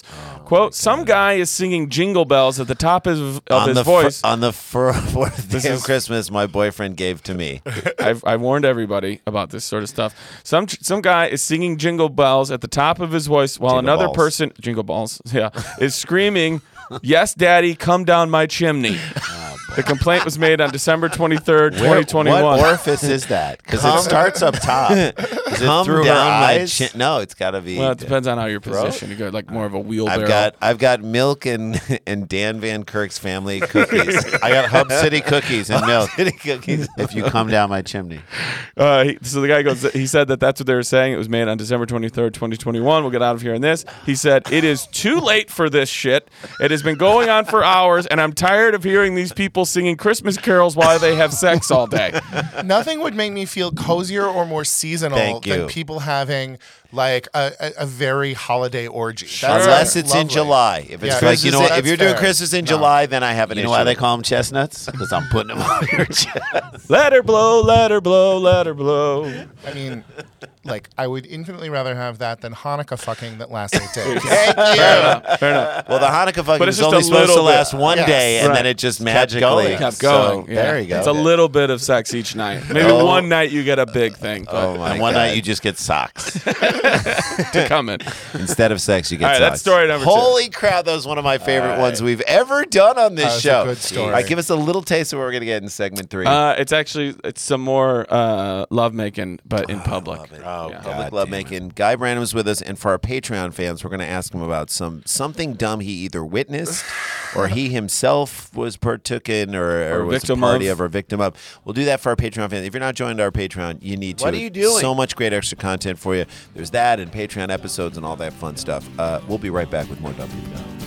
Speaker 4: Quote, some guy is singing Jingle Bells at the top of his
Speaker 3: on
Speaker 4: voice.
Speaker 3: on the fourth day of
Speaker 4: is-
Speaker 3: Christmas, my boyfriend gave to me.
Speaker 4: I've warned everybody about this sort of stuff. Some guy is singing Jingle Bells at the top of his voice while
Speaker 3: Jingle
Speaker 4: another
Speaker 3: balls.
Speaker 4: person, Jingle Balls, yeah, is screaming, "Yes, Daddy, come down my chimney." The complaint was made on December 23rd, 2021.
Speaker 6: What orifice is that? Because it starts up top. Is it
Speaker 3: Come
Speaker 6: through her
Speaker 3: down my
Speaker 6: eyes?
Speaker 3: chin. No, it's got to be.
Speaker 4: Well, it depends on how you're positioned. You got like more of a wheelbarrow.
Speaker 3: I've got milk and Dan Van Kirk's family cookies. I got Hub City cookies and milk. City cookies.
Speaker 6: If you come down my chimney.
Speaker 4: So the guy goes. He said that's what they were saying. It was made on December 23rd, 2021. We'll get out of here in this. He said it is too late for this shit. It has been going on for hours, and I'm tired of hearing these people singing Christmas carols while they have sex all day.
Speaker 5: Nothing would make me feel cozier or more seasonal
Speaker 3: Thank
Speaker 5: than
Speaker 3: you.
Speaker 5: people having like a very holiday orgy.
Speaker 3: Unless it's in
Speaker 5: lovely.
Speaker 3: July. If it's
Speaker 5: Yeah,
Speaker 3: like, you know what,
Speaker 5: that's
Speaker 3: if you're doing
Speaker 5: fair.
Speaker 3: Christmas in
Speaker 5: No.
Speaker 3: July, then I have an
Speaker 6: You
Speaker 3: issue.
Speaker 6: know why they call them chestnuts? Because I'm putting them on your chest.
Speaker 4: Let her blow, let her blow, let her blow.
Speaker 5: I mean, like, I would infinitely rather have that than Hanukkah fucking that lasts 8 days.
Speaker 3: Thank you.
Speaker 4: Fair enough.
Speaker 3: Well, the Hanukkah fucking
Speaker 4: But it's
Speaker 3: is
Speaker 4: just
Speaker 3: only
Speaker 4: a
Speaker 3: supposed to
Speaker 4: little
Speaker 3: last
Speaker 4: bit.
Speaker 3: one
Speaker 5: Yes.
Speaker 3: day, and
Speaker 4: Right.
Speaker 3: then it just
Speaker 6: Kept
Speaker 3: magically
Speaker 6: going.
Speaker 4: Kept
Speaker 3: So,
Speaker 4: going. Yeah.
Speaker 6: there you go.
Speaker 4: It's a little bit of sex each night. Maybe
Speaker 3: Oh.
Speaker 4: one night you get a big thing. But
Speaker 3: Oh my
Speaker 6: And one
Speaker 3: God.
Speaker 6: night you just get socks.
Speaker 4: to come in.
Speaker 3: Instead of sex, you get
Speaker 4: All right, that's
Speaker 3: socks.
Speaker 4: story number two.
Speaker 3: Holy crap, that was one of my favorite ones we've ever done on this
Speaker 5: That was a
Speaker 3: show.
Speaker 5: good story.
Speaker 3: All right, give us a little taste of what we're going to get in segment 3.
Speaker 4: It's some more lovemaking, but in public.
Speaker 3: Oh,
Speaker 4: Yeah.
Speaker 3: public
Speaker 6: God
Speaker 3: lovemaking. Guy Branum's with us, and for our Patreon fans, we're going to ask him about something dumb he either witnessed or he himself was partook in or was a
Speaker 4: victim
Speaker 3: party
Speaker 4: of.
Speaker 3: or victim of. We'll do that for our Patreon fans. If you're not joined our Patreon, you need to.
Speaker 6: What are you doing?
Speaker 3: So much great extra content for you. There's that and Patreon episodes and all that fun stuff. We'll be right back with more W.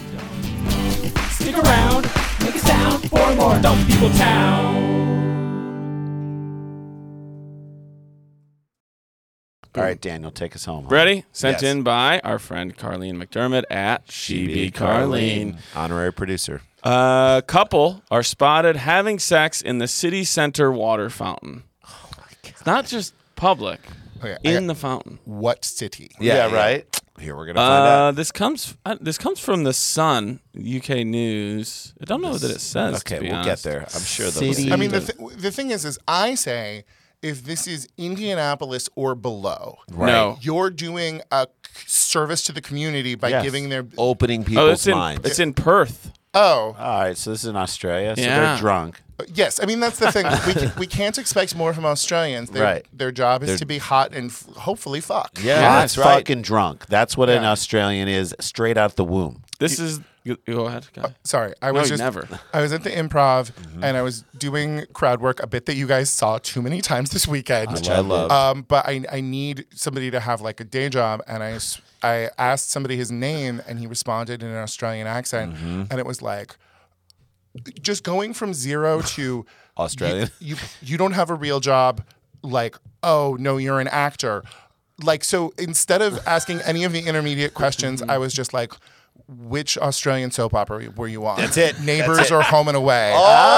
Speaker 2: Stick around, make a sound for more Dumb People Town.
Speaker 6: All right, Daniel, take us home.
Speaker 4: Ready? Sent
Speaker 3: Yes.
Speaker 4: in by our friend Carlene McDermott at She Be Carlene.
Speaker 3: Honorary producer.
Speaker 4: Couple are spotted having sex in the city center water fountain. It's not just public.
Speaker 5: Okay,
Speaker 4: In the fountain.
Speaker 5: what city?
Speaker 6: Yeah, right?
Speaker 3: Here we're gonna find out.
Speaker 4: This comes from the Sun, UK News. I don't know that it says.
Speaker 3: Okay,
Speaker 4: to be
Speaker 3: we'll
Speaker 4: honest.
Speaker 3: get there. I'm sure they'll
Speaker 6: City-
Speaker 3: see.
Speaker 5: I mean, the thing is I say if this is Indianapolis or below,
Speaker 4: No.
Speaker 5: you're doing a service to the community by
Speaker 6: Yes.
Speaker 5: giving their.
Speaker 3: opening
Speaker 4: Oh,
Speaker 3: people's minds.
Speaker 4: it's in Perth.
Speaker 5: Oh,
Speaker 6: All right, so this is in Australia, so
Speaker 4: Yeah.
Speaker 6: they're drunk.
Speaker 5: yes. I mean, that's the thing. We can't expect more from Australians.
Speaker 6: Right.
Speaker 5: Their job is to be hot and hopefully fuck.
Speaker 3: Yeah,
Speaker 6: Hot
Speaker 3: that's right.
Speaker 6: fucking drunk. That's what an
Speaker 5: Yeah.
Speaker 6: Australian is, straight out the womb.
Speaker 4: This is. Go ahead. Guy.
Speaker 5: Sorry, I
Speaker 4: No,
Speaker 5: was
Speaker 4: you
Speaker 5: just
Speaker 4: never.
Speaker 5: I was at the Improv and I was doing crowd work, a bit that you guys saw too many times this weekend.
Speaker 3: Which I love.
Speaker 5: But I need somebody to have like a day job, and I asked somebody his name, and he responded in an Australian accent, and it was like just going from 0 to
Speaker 3: Australian.
Speaker 5: You don't have a real job. Like, oh no, you're an actor. Like, so instead of asking any of the intermediate questions, I was just like, which Australian soap opera were you on?
Speaker 3: That's it.
Speaker 5: Neighbours
Speaker 3: That's it.
Speaker 5: or Home and Away?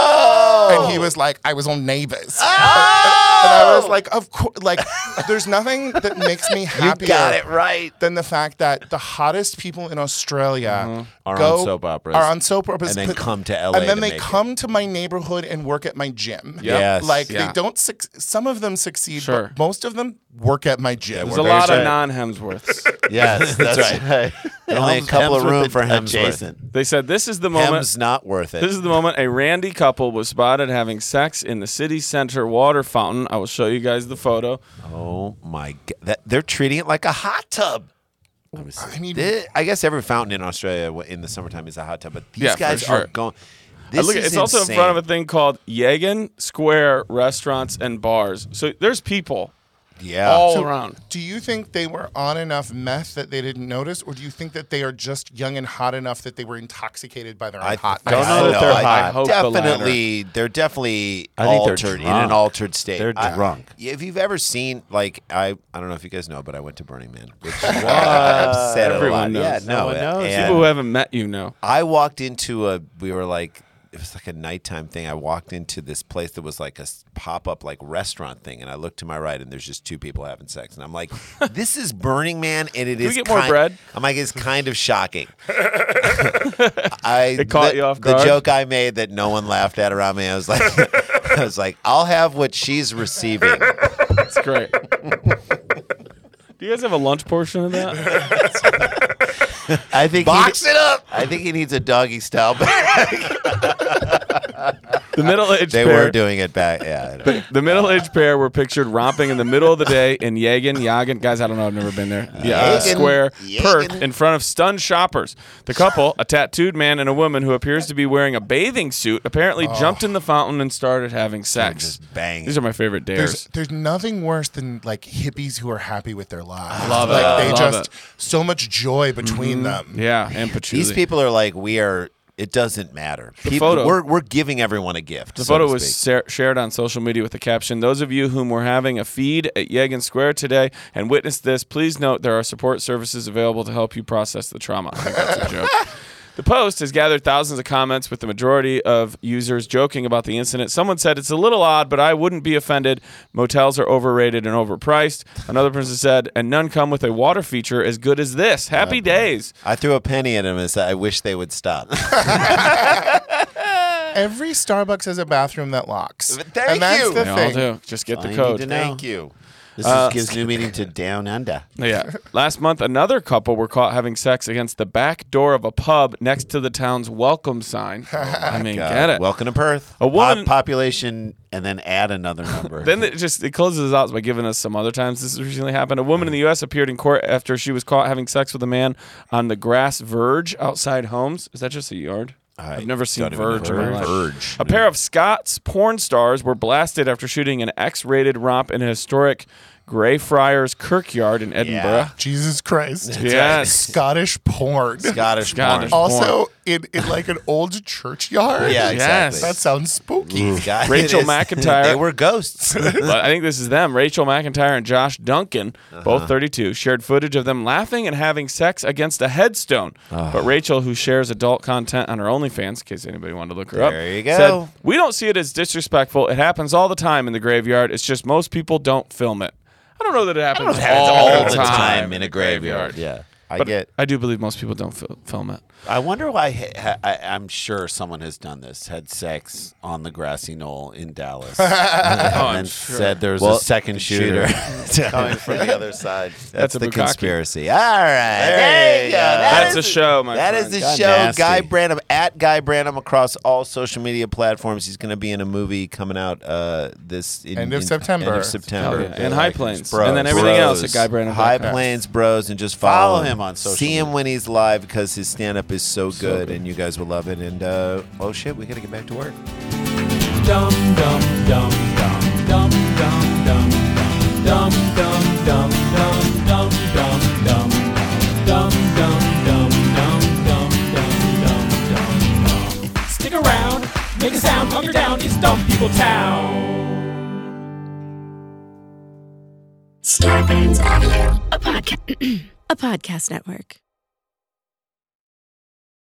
Speaker 3: Oh!
Speaker 5: And he was like, I was on Neighbours.
Speaker 3: Oh!
Speaker 5: And I was like, of course, like, there's nothing that makes me
Speaker 3: You
Speaker 5: happier
Speaker 3: got it right.
Speaker 5: than the fact that the hottest people in Australia
Speaker 3: Are
Speaker 5: go,
Speaker 3: on soap operas.
Speaker 5: Are on soap operas.
Speaker 3: And then
Speaker 5: but-
Speaker 3: come to LA
Speaker 5: And then
Speaker 3: to
Speaker 5: they
Speaker 3: make it.
Speaker 5: come to my neighborhood and work at my gym.
Speaker 3: Yes.
Speaker 5: Like,
Speaker 4: Yeah.
Speaker 5: they don't, some of them succeed,
Speaker 4: Sure.
Speaker 5: but most of them work at my gym.
Speaker 4: There's a lot of non-Hemsworths.
Speaker 6: Yes, that's right.
Speaker 3: Only a couple of room for Hemsworth.
Speaker 6: adjacent.
Speaker 4: They said this is the moment.
Speaker 3: Hem's not worth it.
Speaker 4: This is the moment a randy couple was spotted having sex in the city center water fountain. I will show you guys the photo.
Speaker 3: Oh my god! They're treating it like a hot tub.
Speaker 5: I mean,
Speaker 3: I guess every fountain in Australia in the summertime is a hot tub, but these
Speaker 4: Yeah, for
Speaker 3: guys
Speaker 4: sure.
Speaker 3: are going. This
Speaker 4: Look,
Speaker 3: is
Speaker 4: it's also in
Speaker 3: insane.
Speaker 4: front of a thing called Yagan Square Restaurants and Bars. So there's people
Speaker 3: Yeah.
Speaker 4: all
Speaker 5: So,
Speaker 4: around.
Speaker 5: do you think they were on enough meth that they didn't notice, or do you think that they are just young and hot enough that they were intoxicated by their own
Speaker 3: I
Speaker 5: hotness?
Speaker 6: don't know that they're hot.
Speaker 4: I hope the
Speaker 3: definitely, they're definitely
Speaker 6: I think they're
Speaker 3: altered in
Speaker 6: drunk.
Speaker 3: an altered state.
Speaker 6: They're drunk.
Speaker 3: If you've ever seen, like, I don't know if you guys know, but I went to Burning Man. Which I've said it a
Speaker 4: Everyone
Speaker 3: lot.
Speaker 4: knows.
Speaker 3: Yeah,
Speaker 6: No
Speaker 3: no,
Speaker 6: one knows.
Speaker 3: and
Speaker 4: People who haven't met you know.
Speaker 3: I walked into we were like it was like a nighttime thing. I walked into this place that was like a pop-up like restaurant thing, and I looked to my right, and there's just two people having sex, and I'm like, "This is Burning Man," and it
Speaker 4: Can
Speaker 3: is.
Speaker 4: we get more bread?
Speaker 3: I'm like, it's kind of shocking.
Speaker 4: It caught you off
Speaker 3: The
Speaker 4: guard?
Speaker 3: joke I made that no one laughed at around me. I was like, I'll have what she's receiving.
Speaker 4: It's great. Do you guys have a lunch portion of that?
Speaker 3: I think
Speaker 6: Box it up.
Speaker 3: I think he needs a doggy style bag.
Speaker 4: The middle-aged
Speaker 3: They
Speaker 4: pair.
Speaker 3: were doing it back. Yeah. I know.
Speaker 4: The middle-aged pair were pictured romping in the middle of the day in Yagen. Guys, I don't know. I've never been there.
Speaker 3: Yagen.
Speaker 4: Square
Speaker 3: Yagen.
Speaker 4: Perk in front of stunned shoppers. The couple, a tattooed man and a woman who appears to be wearing a bathing suit, apparently jumped in the fountain and started having sex.
Speaker 3: Just bang.
Speaker 4: These are my favorite dares.
Speaker 5: There's nothing worse than like hippies who are happy with their lives.
Speaker 4: Love it.
Speaker 5: Like they
Speaker 4: Love
Speaker 5: just
Speaker 4: it.
Speaker 5: so much joy between them.
Speaker 4: Yeah, and patchouli.
Speaker 3: These people are like, we are. It doesn't matter.
Speaker 4: photo-
Speaker 3: We're giving everyone a gift.
Speaker 4: The
Speaker 3: so
Speaker 4: photo
Speaker 3: to
Speaker 4: was
Speaker 3: speak.
Speaker 4: shared on social media with the caption, "Those of you whom were having a feed at Yagen Square today and witnessed this, please note there are support services available to help you process the trauma." I think that's a joke. The post has gathered thousands of comments, with the majority of users joking about the incident. Someone said, "It's a little odd, but I wouldn't be offended. Motels are overrated and overpriced." Another person said, "And none come with a water feature as good as this. Happy days."
Speaker 3: I threw a penny at him and said, I wish they would stop.
Speaker 5: Every Starbucks has a bathroom that locks.
Speaker 3: Thank
Speaker 5: and that's
Speaker 3: you.
Speaker 5: the
Speaker 4: They all
Speaker 5: thing.
Speaker 4: do. Just get
Speaker 3: All
Speaker 4: the
Speaker 3: you
Speaker 4: code.
Speaker 3: need to know.
Speaker 6: Thank you.
Speaker 3: This gives new meaning to Down Under.
Speaker 4: Yeah. Last month, another couple were caught having sex against the back door of a pub next to the town's welcome sign. I mean, get it.
Speaker 3: Welcome to Perth.
Speaker 4: A woman-
Speaker 3: Population, and then add another number.
Speaker 4: Then it closes out by giving us some other times this has recently happened. A woman in the U.S. appeared in court after she was caught having sex with a man on the grass verge outside homes. Is that just a yard? I've never seen
Speaker 3: don't even know
Speaker 4: verge in my life.
Speaker 3: Verge.
Speaker 4: A pair of Scots porn stars were blasted after shooting an X-rated romp in a historic Greyfriars Kirkyard in Edinburgh.
Speaker 5: Jesus Christ.
Speaker 4: Yes.
Speaker 5: Scottish porn.
Speaker 3: Scottish
Speaker 4: Scottish
Speaker 3: porn.
Speaker 4: porn.
Speaker 5: Also, in like an old churchyard.
Speaker 3: Yeah,
Speaker 4: Yes.
Speaker 3: exactly.
Speaker 5: That sounds spooky.
Speaker 3: God,
Speaker 4: Rachel
Speaker 3: it is.
Speaker 4: McIntyre.
Speaker 3: They were ghosts.
Speaker 4: But I think this is them. Rachel McIntyre and Josh Duncan, both 32, shared footage of them laughing and having sex against a headstone. But Rachel, who shares adult content on her OnlyFans, in case anybody wanted to look her up,
Speaker 3: There you go.
Speaker 4: said, "We don't see it as disrespectful. It happens all the time in the graveyard. It's just most people don't film it." I don't know that it happens
Speaker 3: all the time in a graveyard. Yeah,
Speaker 4: But I do believe most people don't film it.
Speaker 6: I wonder why. I'm sure someone has done this. Had sex on the grassy knoll in Dallas, and then said there was a second shooter coming from the other side.
Speaker 3: That's
Speaker 4: a
Speaker 3: the
Speaker 4: bukkake.
Speaker 3: conspiracy. All right, there you go.
Speaker 4: That's a show, my
Speaker 3: That
Speaker 4: friend.
Speaker 3: is the
Speaker 6: God,
Speaker 3: show.
Speaker 6: nasty.
Speaker 3: Guy Branum at Guy Branum across all social media platforms. He's going to be in a movie coming out this
Speaker 5: End of September.
Speaker 3: End of September.
Speaker 4: Hell yeah. And High Plains.
Speaker 3: Bros.
Speaker 4: And then everything else
Speaker 3: Bros.
Speaker 4: at GuyBrandon.com.
Speaker 3: High Plains Bros. And just
Speaker 6: Follow him on social
Speaker 3: See him
Speaker 6: media.
Speaker 3: when he's live because his stand up is so good and you guys will love it. And oh shit, we got to get back to work.
Speaker 2: Dum dum dum dum dum dum dum dum dum dum dum dum dum dum dum dum dum dum dum dum. Stick around, make a sound, hunker down. It's Dumb People Town.
Speaker 1: Starburns Audio, a podcast network.